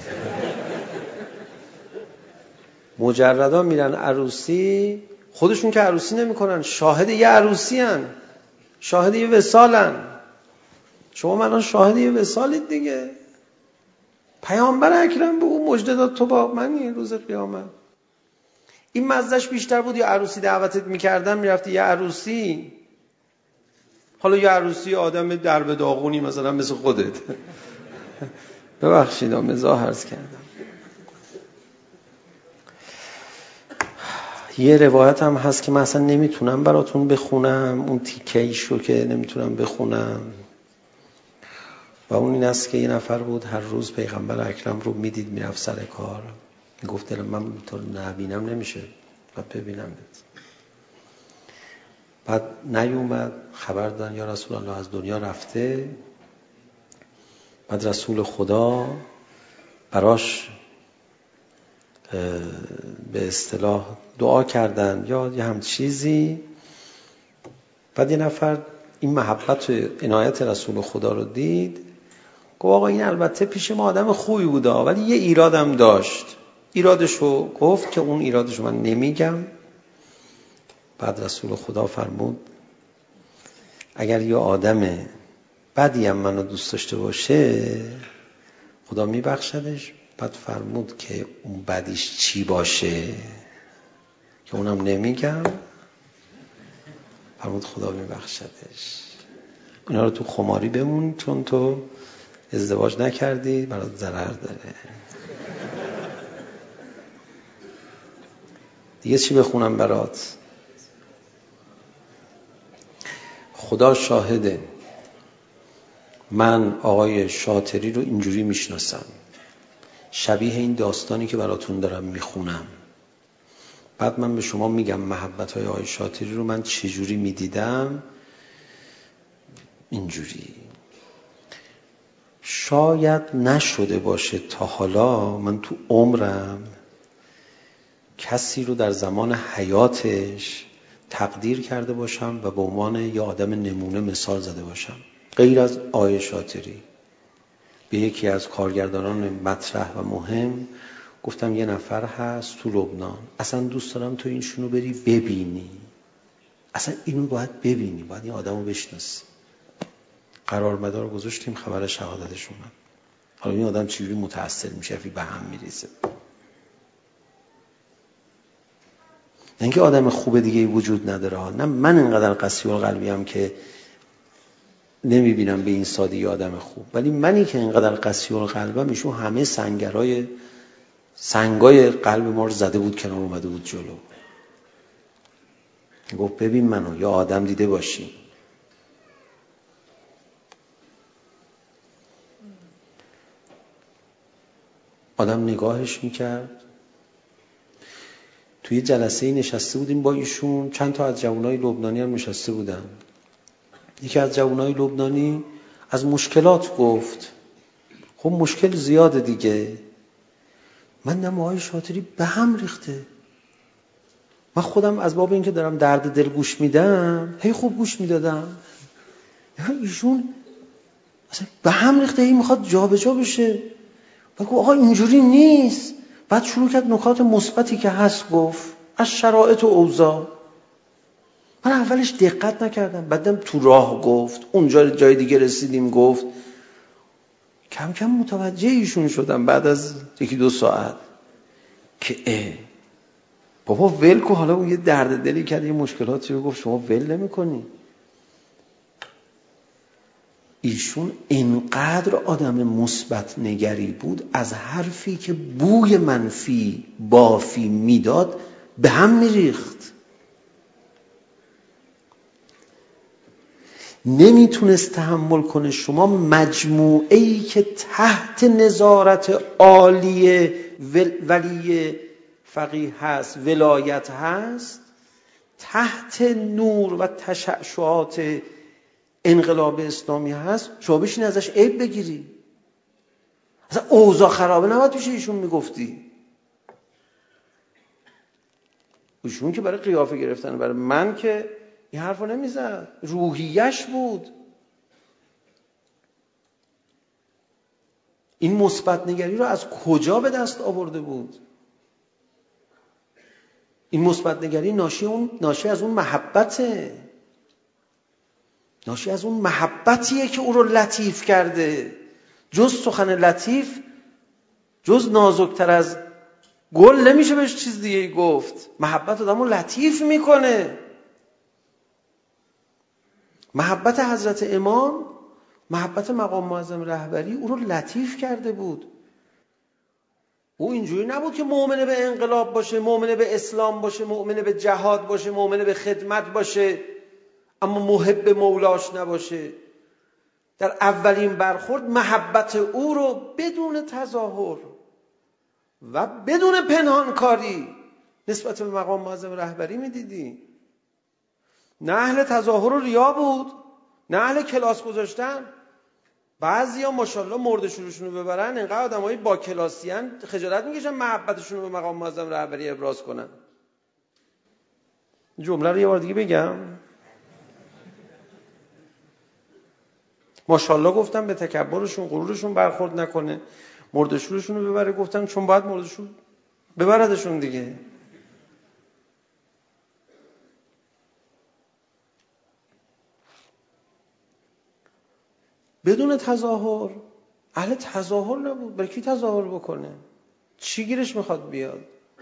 مجردا میرن عروسی، خودشون که عروسی نمیکنن، شاهد یه عروسی هن، شاهد یه وصالن. شما منان شاهد یه وصالید دیگه. پیامبر اکرم به او مژده داد تو با منی روز قیامت. این مزدش بیشتر بود یا عروسی دعوتت میکردن میرفتی یه عروسی. حالا یه عروسی آدم درب داغونی مثلا مثل خودت. ببخشید مزاح عرض کردم. یه روایت هم هست که من اصلا نمیتونم براتون بخونم، اون تیکه‌ایشو که نمیتونم بخونم، و اون این است که یه نفر بود هر روز پیغمبر اکرم رو میدید میرفت سر کار، میگفت دلم من تو نبینم نمیشه، بعد ببینم. بعد نیومد، خبر دادن یا رسول الله از دنیا رفته. بعد رسول خدا براش به اصطلاح دعا کردن یا یه هم چیزی. بعد یه نفر این محبت و عنایت رسول خدا رو دید، گفت آقا این البته پیش ما آدم خوبی بوده ولی یه ایرادم داشت. ایرادشو گفت که اون ایرادشو من نمیگم. بعد رسول خدا فرمود اگر یه آدم بدی هم منو دوست داشته باشه خدا میبخشدش. بعد فرمود که اون بدیش چی باشه که اونم نمیگم. فرمود خدا میبخشدش. اینا رو تو خماری بمون چون تو ازدواج نکردی برات ضرر داره. دیگه چی بخونم برات؟ خدا شاهده من آقای شاطری رو اینجوری میشناسم، شبیه این داستانی که براتون دارم میخونم. بعد من به شما میگم محبت‌های آقای شاطری رو من چجوری میدیدم. اینجوری شاید نشده باشه تا حالا من تو عمرم کسی رو در زمان حیاتش تقدیر کرده باشم و به عنوان یه آدم نمونه مثال زده باشم غیر از آقای شاطری. به یکی از کارگردانان مطرح و مهم گفتم یه نفر هست تو لبنان، اصلا دوست دارم تو اینشونو بری ببینی، اصلا اینو باید ببینی، باید این آدمو بشناسی. قرارمدار گذاشتیم، خبر شهادتش اومد. حالا این آدم چجوری متأثر میشه، به هم میریزه. نه اینکه آدم خوب دیگه وجود نداره، نه من اینقدر قسی القلبی ام که نمیبینم به این سادگی آدم خوب، ولی منی که اینقدر قسی القلبم ایشون همه سنگای قلب ما رو زده بود کنار، اومده بود جلو، گفت ببین منو یا آدم دیده باشی. آدم نگاهش میکرد. توی جلسه نشسته بودیم با ایشون، چند تا از جوانای لبنانی هم نشسته بودن. یکی از جوانای لبنانی از مشکلات گفت. خب مشکل زیاده دیگه. من دم آقای شاطری به هم ریخته. من خودم از باب این که دارم درد دل گوش میدم هی خوب گوش میدادم، ایشون اصلا به هم ریخته، هی میخواد جا به جا بشه. بگو آقا اینجوری نیست. بعد شروع کرد نکات مثبتی که هست گفت از شرایط و اوضاع. من اولش دقت نکردم، بعدم تو راه گفت، اونجا جای دیگه رسیدیم گفت. کم کم متوجه ایشون شدم بعد از 1-2 ساعت که بابا ول کو، حالا اون یه درد دلی کرد، یه مشکلاتی رو گفت، شما ول نمی‌کنی. ایشون اینقدر آدم مثبت نگری بود، از حرفی که بوی منفی بافی میداد به هم میریخت. نمیتونست تحمل کنه شما مجموعه‌ای که تحت نظارت عالی ولی فقیه هست، ولایت هست، تحت نور و تشعشعات انقلاب اسلامی هست، شما بشین ازش عیب بگیری. اصلا اوضاع خرابه نباید توش ایشون میگفتی. ایشون که برای قیافه گرفتن برای من که این حرفو نمیزد، روحیش بود. این مثبت نگری رو از کجا به دست آورده بود؟ این مثبت نگری ناشی از اون محبته، ناشی از اون محبتیه که او رو لطیف کرده. جز سخن لطیف، جز نازکتر از گل نمیشه بهش چیز دیگه گفت. محبت آدمو لطیف میکنه. محبت حضرت امام، محبت مقام معظم رهبری او رو لطیف کرده بود. او اینجوری نبود که مؤمن به انقلاب باشه، مؤمن به اسلام باشه، مؤمن به جهاد باشه، مؤمن به خدمت باشه، اما محب مولاش نباشه. در اولین برخورد محبت او رو بدون تظاهر و بدون پنهانکاری نسبت به مقام معظم رهبری میدیدی. نه اهل تظاهر و ریا بود، نه اهل کلاس گذاشتن. بعضیا ماشاءالله مردشورشون رو ببرن، اینقدر آدمای با کلاسیان خجالت میکشن محبتشون رو به مقام معظم رهبری ابراز کنن. جمله رو یه بار دیگه بگم. ماشاءالله گفتم به تکبرشون غرورشون برخورد نکنه، مردشورشون رو ببره، گفتم چون باید مردشور ببردشون دیگه. بدون تظاهر، اهل تظاهر نبود. برای کی تظاهر بکنه؟ چی گیرش میخواد بیاد؟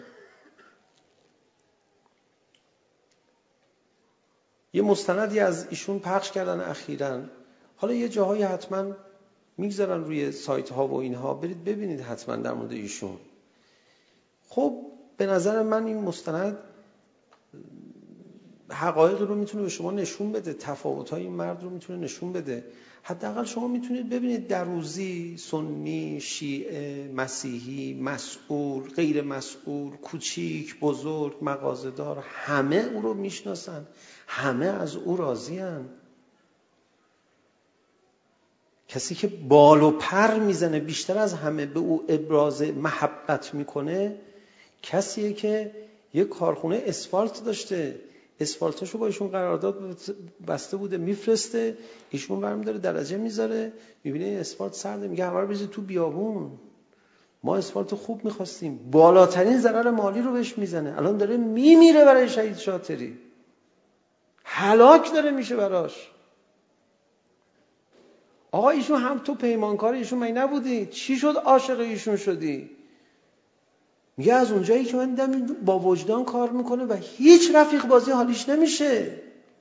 یه مستندی از ایشون پخش کردن اخیراً، حالا یه جاهایی حتما میگذارن روی سایت ها و اینها، برید ببینید حتما در مورد ایشون. خب به نظر من این مستند حقایق رو میتونه به شما نشون بده، تفاوت‌های این مرد رو میتونه نشون بده. حداقل شما میتونید ببینید دروزی، سنی، شیعه، مسیحی، مسئول، غیر مسئول، کوچیک، بزرگ، مغازه‌دار، همه او رو میشناسن، همه از او راضی‌اند. کسی که بال و پر میزنه بیشتر از همه به او ابراز محبت میکنه کسیه که یه کارخونه اسفالت داشته، اسفالتاشو با ایشون قرارداد بسته بوده میفرسته، ایشون برمی‌داره درجه میذاره، میبینه این اسفالت سرده، میگه همه رو بریزید تو بیابون، ما اسفالت خوب میخواستیم. بالاترین ضرر مالی رو بهش میزنه. الان داره میمیره برای شهید شاطری، هلاک داره میشه براش. آقا ایشون هم تو پیمانکار ایشون می نبودی؟ چی شد عاشق ایشون شدی؟ میگه از اونجایی که من دیدم با وجدان کار میکنه و هیچ رفیق بازی حالیش نمیشه.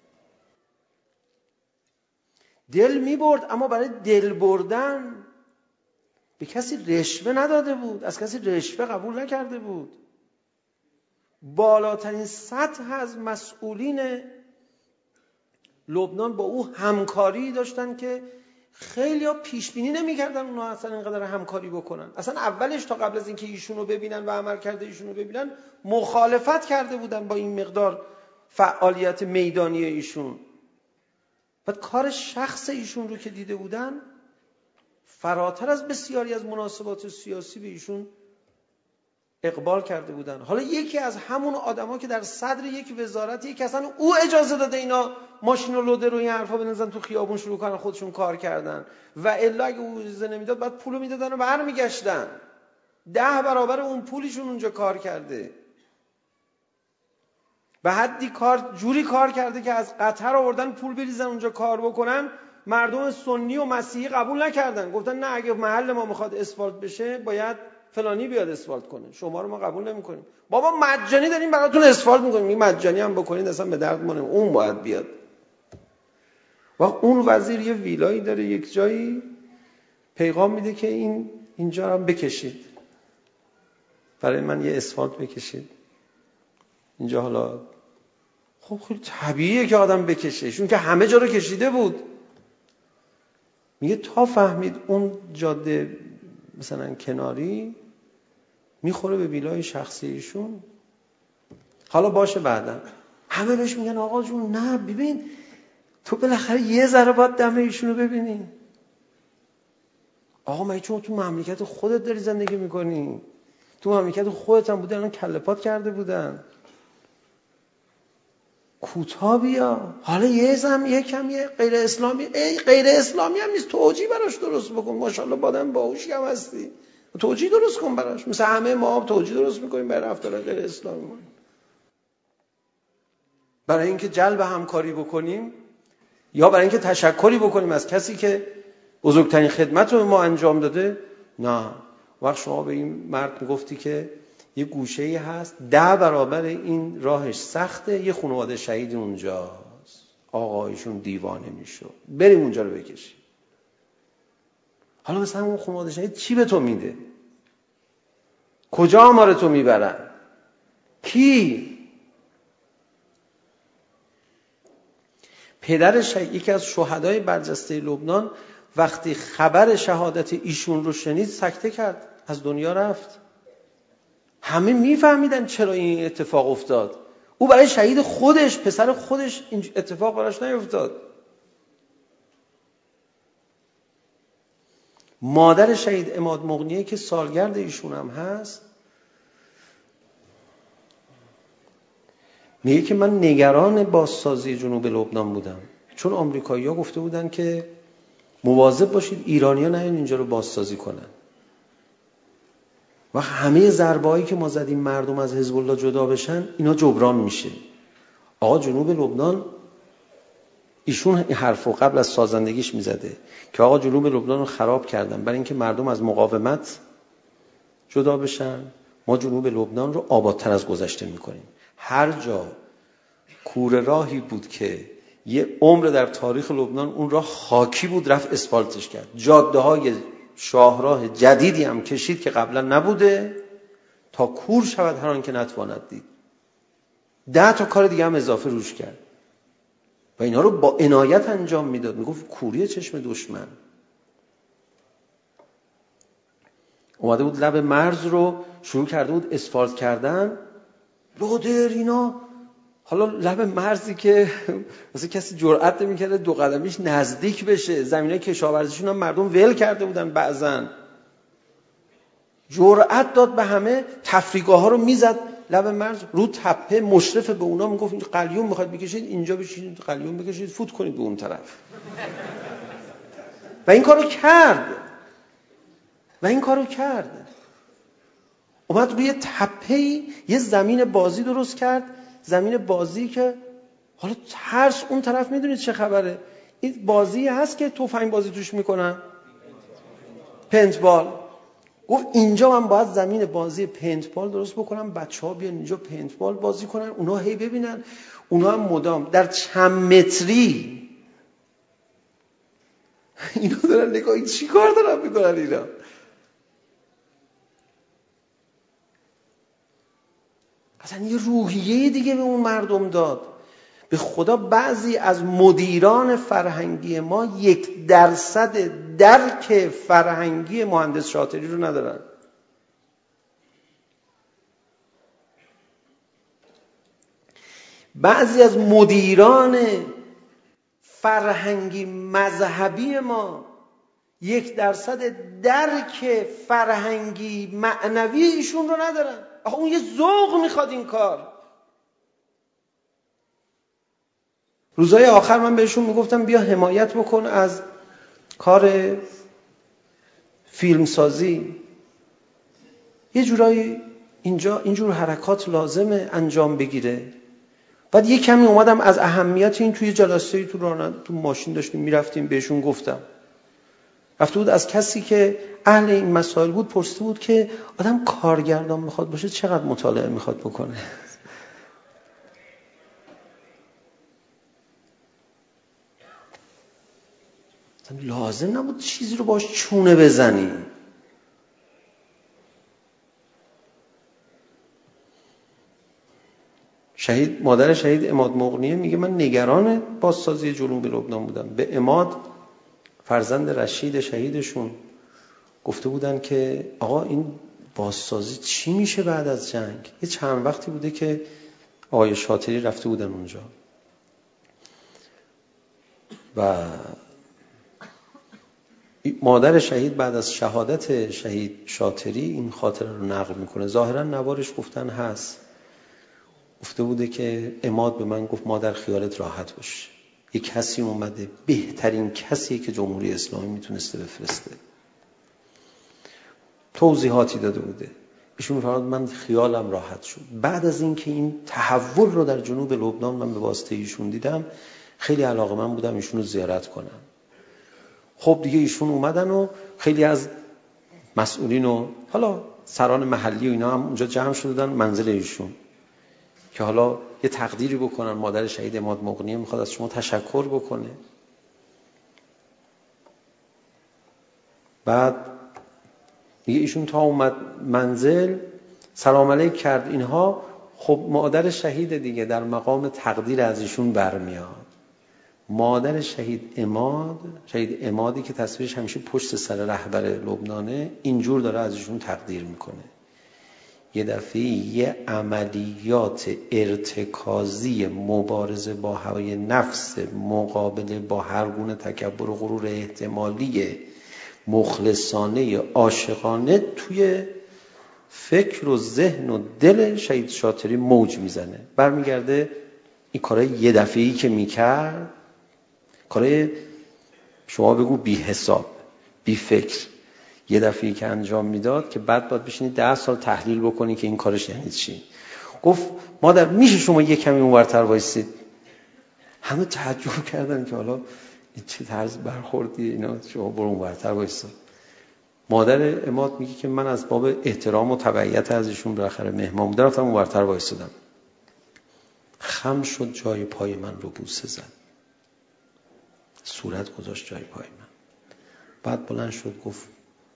دل میبرد، اما برای دل بردن به کسی رشوه نداده بود، از کسی رشوه قبول نکرده بود. بالاترین سطح از مسئولین لبنان با او همکاری داشتن که خیلی ها پیش بینی نمی‌کردن اونا اصلا اینقدر همکاری بکنن. اصلا اولش تا قبل از اینکه ایشون رو ببینن و عمل کرده ایشون رو ببینن مخالفت کرده بودن با این مقدار فعالیت میدانی ایشون. بعد کار شخص ایشون رو که دیده بودن، فراتر از بسیاری از مناسبات سیاسی به ایشون اقبال کرده بودن. حالا یکی از همون آدما که در صدر یک وزارتی که اصلا او اجازه داده اینا ماشین و لودر و این حرفا بنزن تو خیابون شروع کنن خودشون کار کردن، و الا اگه او اجازه نمیداد بعد پولو میدادن و برمیگشتن. 10 برابر اون پولیشون اونجا کار کرده. به حدی جوری کار کرده که از قطر آوردن پول بریزن اونجا کار بکنن، مردم سنی و مسیحی قبول نکردن، گفتن نه، اگه محل ما میخواد اسفالت بشه باید فلانی بیاد اسفالت کنه، شما رو ما قبول نمی‌کنیم. بابا مجانی داریم براتون اسفالت می‌کنیم، این مجانی هم بکنید اصلا به درد ما نمی‌خوره، اون باید بیاد. و اون وزیر یه ویلایی داره یک جایی، پیغام میده که اینجا رو بکشید، برای من یه اسفالت بکشید اینجا. حالا خب خیلی طبیعیه که آدم بکشه، چون که همه جا رو کشیده بود. میگه تا فهمید اون جاده مثلا کناری میخوره به ویلای شخصی ایشون. حالا باشه بعدن همه بهش میگن آقا جون نه ببین تو بالاخره یه ذره باید دم ایشون رو ببینی. آقا من چون تو مملکت خودت داری زندگی میکنی، تو مملکت خودت هم بودن الان کله پات کرده بودن، کوتاه بیا. حالا یه کم یه غیر اسلامی، غیر اسلامی هم نیست، توجیه براش درست بکن. ماشاءالله بادم باهوشی هم هستی، توجیه درست کن براش. مثل همه ما توجیه درست میکنیم برای رفتار غیر اسلامی. برای اینکه جلب همکاری بکنیم یا برای اینکه تشکری بکنیم از کسی که بزرگترین خدمت رو به ما انجام داده، نه. وقت شما به این مرد میگفتی که یه گوشه‌ای هست 10 برابر این راهش سخته، یه خانواده شهید اونجاست، آقایشون دیوانه میشو، بریم اونجا رو بکشیم. حالا مثلا اون خانواده شهید چی به تو میده؟ کجا آمار تو میبرن؟ کی؟ پدر یکی از شهدای برجسته لبنان وقتی خبر شهادت ایشون رو شنید سکته کرد، از دنیا رفت. همه میفهمیدن چرا این اتفاق افتاد. او برای شهید خودش، پسر خودش، این اتفاق براش نیفتاد. مادر شهید عماد مغنیه که سالگرد ایشون هم هست میگه که من نگران بازسازی جنوب لبنان بودم، چون آمریکایی‌ها گفته بودن که مواظب باشید ایرانی‌ها نیان اینجا رو بازسازی کنن. و همه ضربه‌هایی که ما زدیم مردم از حزب الله جدا بشن اینا جبران میشه. آقا جنوب لبنان ایشون حرفو قبل از سازندگیش میزده که آقا جنوب لبنان رو خراب کردن برای اینکه مردم از مقاومت جدا بشن، ما جنوب لبنان رو آبادتر از گذشته میکنیم. هر جا کوره راهی بود که یه عمر در تاریخ لبنان اون راه خاکی بود رفت اسفالتش کرد، جاده های شاهراه جدیدی هم کشید که قبلا نبوده تا کور شود هر آن که نتواند دید. 10 تا کار دیگه هم اضافه روش کرد و اینا رو با عنایت انجام میداد. میگفت کوری چشم دشمن. اومده بود لب مرز رو شروع کرده بود اسفالت کردن. لودر اینا حالا لب مرزی که مثلا کسی جرئت نمی‌کرده 2 قدمیش نزدیک بشه، زمینای کشاورزیشون هم مردم ول کرده بودن، بعضن جرأت داد به همه، تفریحگاه‌ها رو میزد لب مرز رو تپه، مشرف به اونا میگفت این قلیون میخواد بکشید اینجا بشینید قلیون بکشید فوت کنید به اون طرف. و این کارو کرد. اومد روی تپه‌ای یه زمین بازی درست کرد، زمین بازی که حالا ترس اون طرف میدونید چه خبره، این بازی هست که تفنگ بازی توش میکنن، پنتبال. گفت اینجا من باید زمین بازی پنتبال درست بکنم، بچه‌ها بیان اینجا پنتبال بازی کنن، اونا هی ببینن، اونا هم مدام در چند متری اینا دارن نگاه این چی کار دارن میکنن اینا. اصلا یه روحیه دیگه به اون مردم داد. به خدا بعضی از مدیران فرهنگی ما 1% درک فرهنگی مهندس شاطری رو ندارن. بعضی از مدیران فرهنگی مذهبی ما 1% درک فرهنگی معنوی ایشون رو ندارن. آخه اون یه ذوق میخواد این کار. روزهای آخر من بهشون میگفتم بیا حمایت بکن از کار فیلمسازی، یه جورایی اینجا اینجور حرکات لازمه انجام بگیره. بعد یه کمی اومدم از اهمیت این توی جلسه‌ای تو ماشین داشتیم میرفتیم بهشون گفتم. رفته بود از کسی که اهل این مسائل بود پرسیده بود که آدم کارگردان میخواد باشه چقدر مطالعه میخواد بکنه. لازم نبود چیزی رو باش چونه بزنی. مادر شهید عماد مغنیه میگه من نگران بازسازی جنوب لبنان بودم. به عماد فرزند رشید شهیدشون گفته بودن که آقا این بازسازی چی میشه بعد از جنگ؟ یه چند وقتی بوده که آقای شاطری رفته بودن اونجا و مادر شهید بعد از شهادت شهید شاطری این خاطره رو نقل میکنه. ظاهرا نوارش گفتن هست. گفته بوده که عماد به من گفت مادر خیالت راحت باشه، یک کسی اومده بهترین کسیه که جمهوری اسلامی میتونسته بفرسته. توضیحاتی داده بوده. ایشون فرمود من خیالم راحت شد. بعد از اینکه این تحول رو در جنوب لبنان من به واسطه ایشون دیدم خیلی علاقه‌مند بودم ایشون رو زیارت کنم. خب دیگه ایشون اومدن و خیلی از مسئولین و حالا سران محلی و اینا هم اونجا جمع شدن منزل ایشون که حالا یه تقدیری بکنن. مادر شهید عماد مغنیه میخواد از شما تشکر بکنه. بعد دیگه ایشون تا اومد منزل سلام علیک کرد اینها. خب مادر شهید دیگه در مقام تقدیر از ایشون برمیاد. مادر شهید عمادی که تصویرش همیشه پشت سر رهبر لبنانه اینجور داره از ایشون تقدیر میکنه. یه دفعه یه عملیات ارتکازی مبارزه با هوای نفس مقابله با هر گونه تکبر و غرور احتمالی مخلصانه عاشقانه توی فکر و ذهن و دل شهید شاطری موج میزنه. برمیگرده این کارهای یه دفعه‌ای که میکرد، کارهای شما بگو بی حساب، بی فکر، یه دفعه که انجام میداد که بعد باید بشینی 10 سال تحلیل بکنی که این کارش یعنی چی. گفت مادر میشه شما یه کمی اونورتر وایسید؟ همه تعجب کردن که حالا این چه طرز برخوردیه اینا، شما برو اونورتر وایسید. مادر عماد میگه که من از باب احترام و تبعیت ازشون بالاخره مهمان بودم، رفتم اونورتر وایسادم. خم شد جای پای من رو بوسه زد، صورت گذاشت جای پای من. بعد بلند شد گفت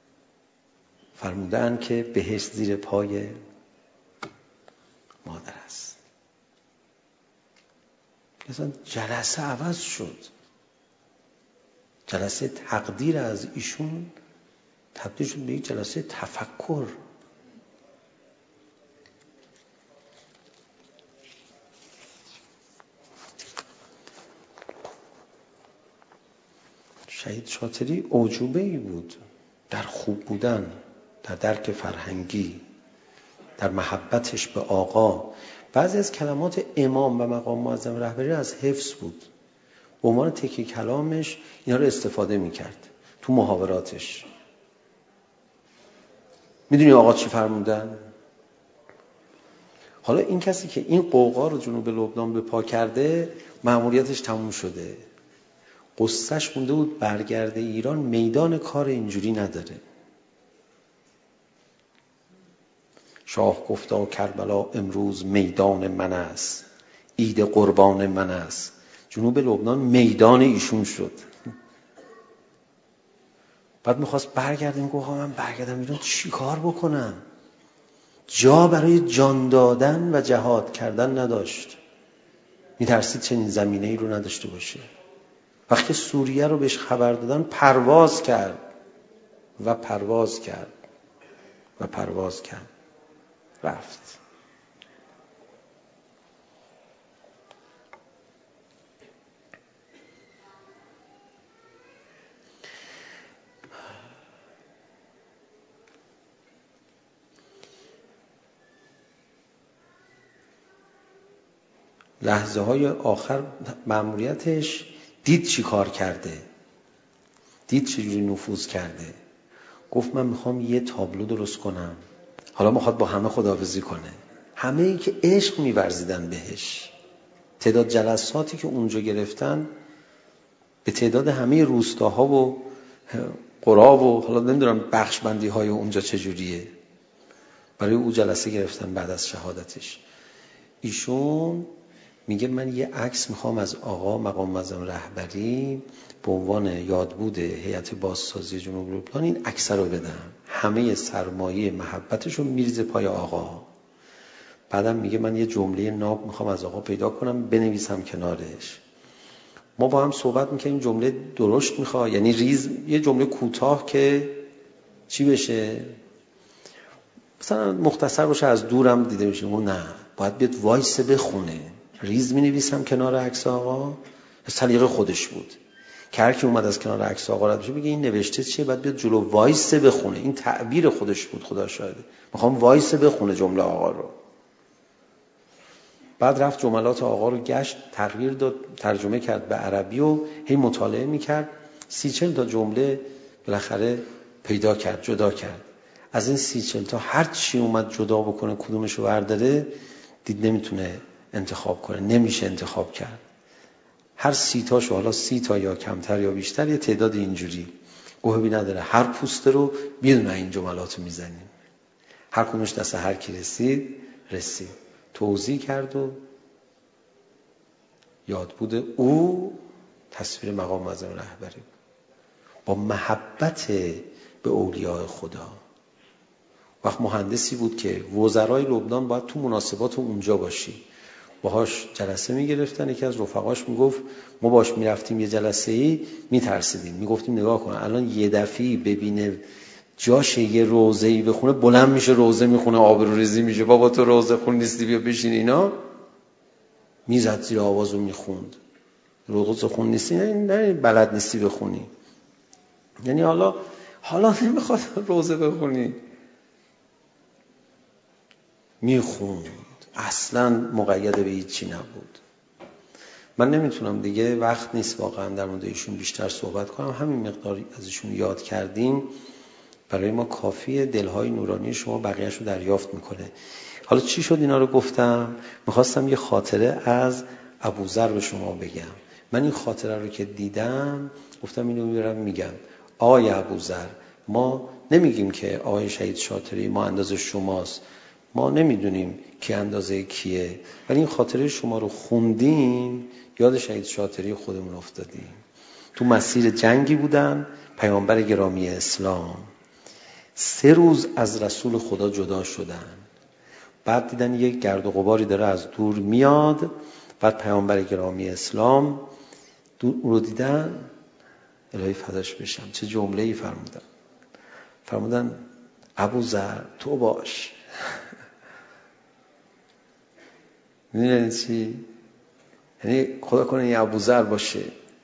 فرمودن که بهشت زیر پای مادر است. مثلا جلسه عوض شد، جلسه تقدیر از ایشون تبدیل شد به یک جلسه تفکر. شهید شاطری اعجوبه‌ای بود در خوب بودن، در درک فرهنگی، در محبتش به آقا. بعضی از کلمات امام و مقام معظم رهبری از حفظ بود، به عنوان تکیه کلامش اینا رو استفاده میکرد تو محاوراتش. میدونی آقا چی فرمودن؟ حالا این کسی که این قوقا رو جنوب لبنان به پا کرده مأموریتش تموم شده، قصهش مونده بود برگرده ایران، میدان کار اینجوری نداره. شاه گفتا کربلا امروز میدان من است، عید قربان من است. جنوب لبنان میدان ایشون شد. بعد میخواست برگرده، میگه من برگردم ایران چی کار بکنم؟ جا برای جان دادن و جهاد کردن نداشت. میترسید چنین زمینه ای رو نداشته باشه. وقتی سوریه رو بهش خبر دادن پرواز کرد و پرواز کرد و پرواز کرد، رفت. لحظه های آخر مأموریتش دید چی کار کرده، دید چجوری نفوذ کرده. گفت من میخوام یه تابلو درست کنم. حالا میخواد با همه خداحافظی کنه، همه ای که عشق میورزیدن بهش. تعداد جلساتی که اونجا گرفتن به تعداد همه روستاها و قرا و حالا نمیدونم بخش بندی های اونجا چجوریه، برای او جلسه گرفتن بعد از شهادتش. ایشون میگه من یه عکس میخوام از آقا مقام معظم رهبری به عنوان یادبود هیئت بازسازی جنوب لبنان این عکس رو بدم. همه سرمایه محبتش رو میریزه پای آقا. بعدم میگه من یه جمله ناب میخوام از آقا پیدا کنم بنویسم کنارش. ما با هم صحبت میکنیم جمله درشت میخواد، یعنی ریز، یه جمله کوتاه که چی بشه، مثلا مختصر باشه از دورم دیده میشه. اون نه، باید بیاد وایس بخونه. ریز مینویسم کنار عکس آقا. سلیقه خودش بود که هر کی اومد از کنار عکس آقا رد بشه بگه این نوشته چیه، بعد بیاد جلو وایس بخونه. این تعبیر خودش بود، خدا شاهده. میخوام وایس بخونه جمله آقا رو. بعد رفت جملات آقا رو گشت، تغییر داد، ترجمه کرد به عربی و هی مطالعه میکرد. 30-40 تا جمله بالاخره پیدا کرد، جدا کرد. از این 30-40 تا هر چی اومد جدا بکنه کدومش رو برداره، دید نمیتونه انتخاب کنه، نمیشه انتخاب کرد. هر 30 تاشو، حالا 30 تا یا کمتر یا بیشتر، یه تعداد اینجوری گوهبی نداره، هر پوسته رو میدونه این جملات رو میزنیم. هر کدومش دست هر کی رسید توضیح کرد و یاد بوده او تصویر مقام معظم رهبری با محبت به اولیاء خدا. وقت مهندسی بود که وزرای لبنان باید تو مناسبات اونجا باشی، باهاش جلسه میگرفتن. یکی از رفقاش میگفت ما باش میرفتیم یه جلسه‌ای میترسیدیم، میگفتیم نگاه کن الان یه دفعی ببینه جاشه یه روزه‌ای بخونه بلند میشه روزه میخونه، آبروریزی میشه، بابا تو روزه خون نیستی بیا بشین. اینا میزد زیر آوازو میخوند، روزه خون نیستی نه بلد نیستی بخونی، یعنی حالا نمیخواد روزه بخونی، میخوند. اصلا مقید به هیچی نبود. من نمیتونم دیگه، وقت نیست واقعا در مورد ایشون بیشتر صحبت کنم. همین مقداری از ایشون یاد کردیم برای ما کافیه دلهای نورانی شما بقیه‌اش رو دریافت میکنه. حالا چی شد اینا رو گفتم؟ میخواستم یه خاطره از ابوذر به شما بگم. من این خاطره رو که دیدم گفتم اینو میبرم میگم. آقای ابوذر، ما نمیگیم که آقای شهید شاطری ما اندازه شماست، ما نمیدونیم کی اندازه کیه، ولی این خاطره شما رو خوندیم یاد شهید شاطری خودمون افتادیم. تو مسیر جنگی بودن، پیامبر گرامی اسلام 3 روز از رسول خدا جدا شدن. بعد دیدن یک گرد و غباری داره از دور میاد. بعد پیامبر گرامی اسلام اون رو دیدن، الهی فداش بشم چه جمله‌ای فرمودن ابوذر تو باش. میدونید چی؟ یعنی خدا کنه این ابوذر باشه.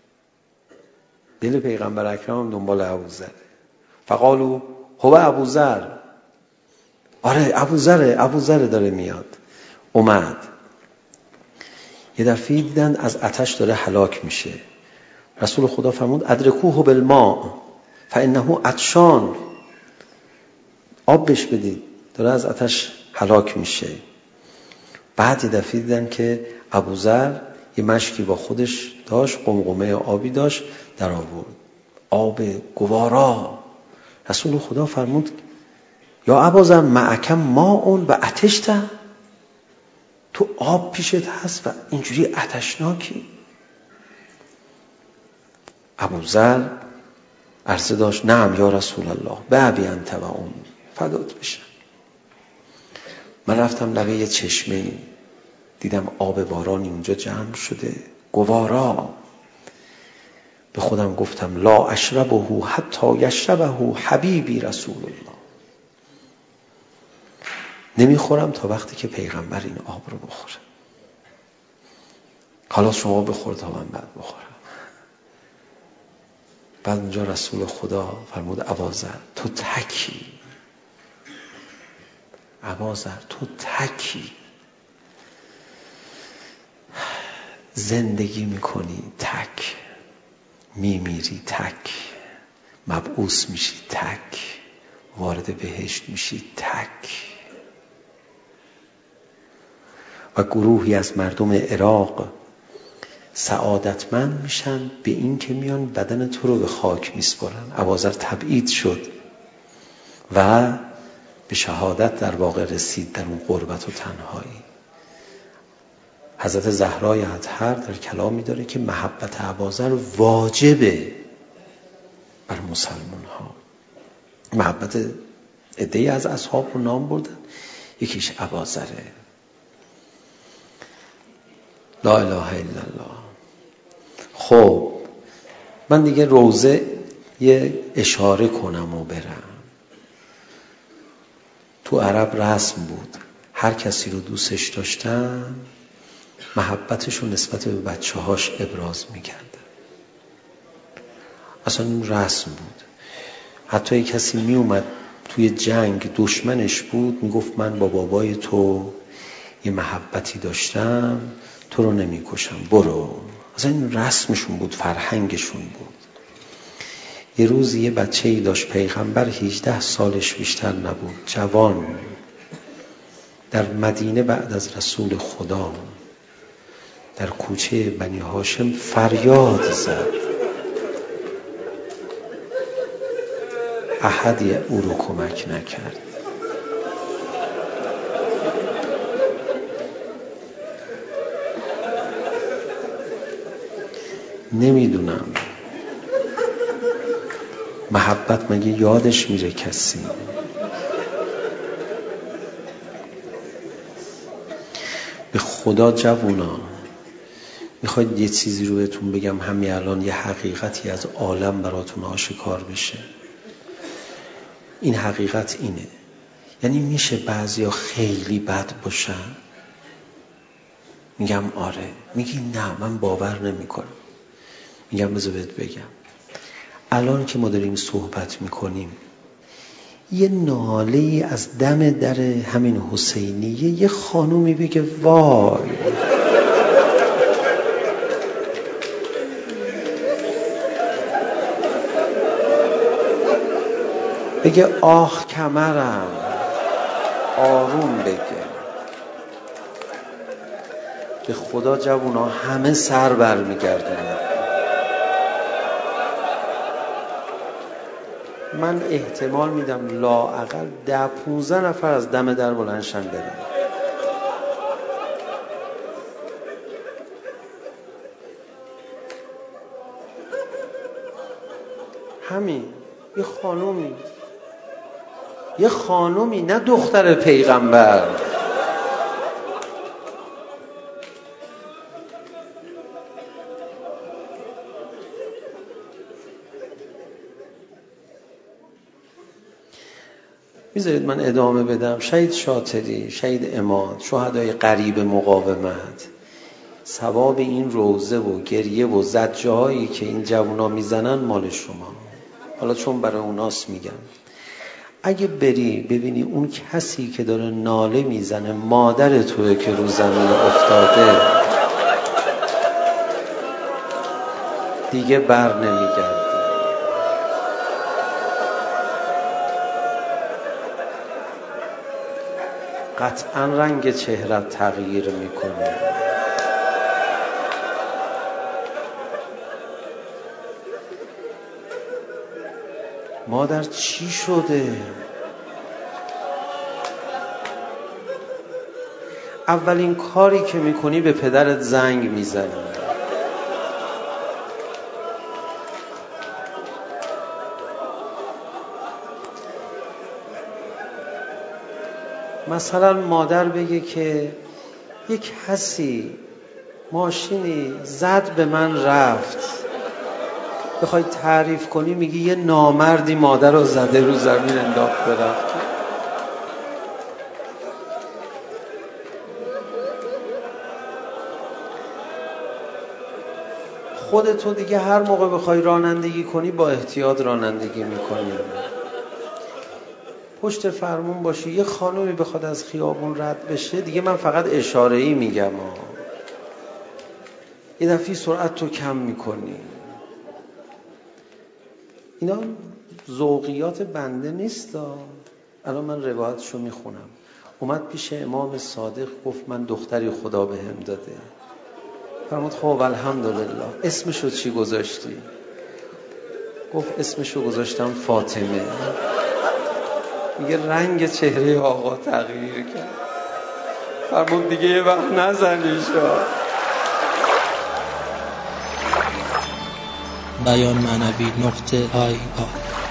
دل پیغمبر اکرم هم دنبال ابوذر. فقالو هو ابوذر، آره ابوذر داره میاد. اومد یه دفعه دیدن از آتش داره هلاک میشه. رسول خدا فرمود ادرکوه بالماء فانه عطشان، آب بهش بدید داره از آتش هلاک میشه. بعد یه دفعه دیدن که ابوذر یه مشکی با خودش داشت، قمقمه آبی داشت در آورد، آب گوارا. رسول خدا فرمود یا ابوذر معکم ماء و عطشت، تو آب پیشت هست و اینجوری عطشناکی؟ ابوذر عرضه داشت نعم یا رسول الله به ابی انت و امی، فدات بشم. من رفتم لبه یه چشمه، دیدم آب بارانی اونجا جمع شده گوارا. به خودم گفتم لا اشربه حتی یشربه حبیبی رسول الله، نمیخورم تا وقتی که پیغمبر این آب رو بخوره. حالا شما بخور تا من بعد بخورم. بعد اونجا رسول خدا فرمود ابوذر تو تکی، ابوذر تو تکی، زندگی میکنی تک، میمیری تک، مبعوث میشی تک، وارد بهشت میشی تک. و گروهی از مردم عراق سعادتمند میشن به این که میان بدن تو رو به خاک میسپارن. ابوذر تبعید شد و به شهادت در واقع رسید در اون غربت و تنهایی. حضرت زهرای اطهر در کلامی داره که محبت ابوذر واجبه بر مسلمان ها. محبت عده‌ای از اصحاب رو نام بردن، یکیش ابوذره. لا اله الا الله. خب من دیگه روضه یه اشاره کنم و برم. تو عرب رسم بود هر کسی رو دوستش داشتن محبتش رو نسبت به بچه هاش ابراز میکرد. اصلا این رسم بود. حتی یک کسی میومد توی جنگ دشمنش بود میگفت من با بابای تو یه محبتی داشتم، تو رو نمیکشم برو. اصلا این رسمشون بود، فرهنگشون بود. یه روز یه بچه‌ای داشت، پیغمبر 18 سالش بیشتر نبود، جوان، در مدینه بعد از رسول خدا در کوچه بنی هاشم فریاد زد، احدی او رو کمک نکرد. نمیدونم محبت مگه یادش میره کسی؟ به خدا جوونا میخواید یه چیزی رو بهتون بگم، همین الان یه حقیقتی از عالم براتون آشکار بشه. این حقیقت اینه، یعنی میشه بعضیا خیلی بد باشن؟ میگم آره. میگی نه من باور نمی کنم. میگم بذار بهت بگم، الان که ما داریم صحبت میکنیم یه ناله از دم در همین حسینیه یه خانومی بگه وای بگه آخ کمرم، آروم بگه. به خدا جوونا همه سر برمیگردونن. من احتمال میدم لااقل 10-15 نفر از دم در بلندشن برن. همین یه خانومی نه دختر پیغمبر، میذارید من ادامه بدم. شهید شاطری، شهید عماد، شهدای غریب مقاومت، ثواب این روزه و گریه و زجرهایی که این جوونا میزنن مال شما. حالا چون برای اوناست میگم، اگه بری ببینی اون کسی که داره ناله میزنه مادر توئه که رو زمین افتاده، دیگه بر نمیگردی. قطعا رنگ چهرت تغییر میکنه. مادر چی شده؟ اولین کاری که میکنی به پدرت زنگ میزنی. مثلا مادر بگه که یک کسی ماشینی زد به من رفت، بخوای تعریف کنی میگی یه نامردی مادر رو زده رو زمین انداخت رفت. خودتو دیگه هر موقع بخوای رانندگی کنی با احتیاط رانندگی میکنی. پشت فرمون باشی. یه خانومی بخواد از خیابون رد بشه، دیگه من فقط اشاره‌ای میگم یه دفعه سرعت تو کم میکنی. اینا ذوقیات بنده نیست. الان من روایتشو میخونم. اومد پیش امام صادق گفت من دختری خدا بهم داده. فرمود خب الحمدلله، اسمشو چی گذاشتی؟ گفت اسمشو گذاشتم فاطمه. میگه رنگ چهره آقا تغییر کرد. فرمود دیگه یه وقت نزنیشو. بیان معنوی .ir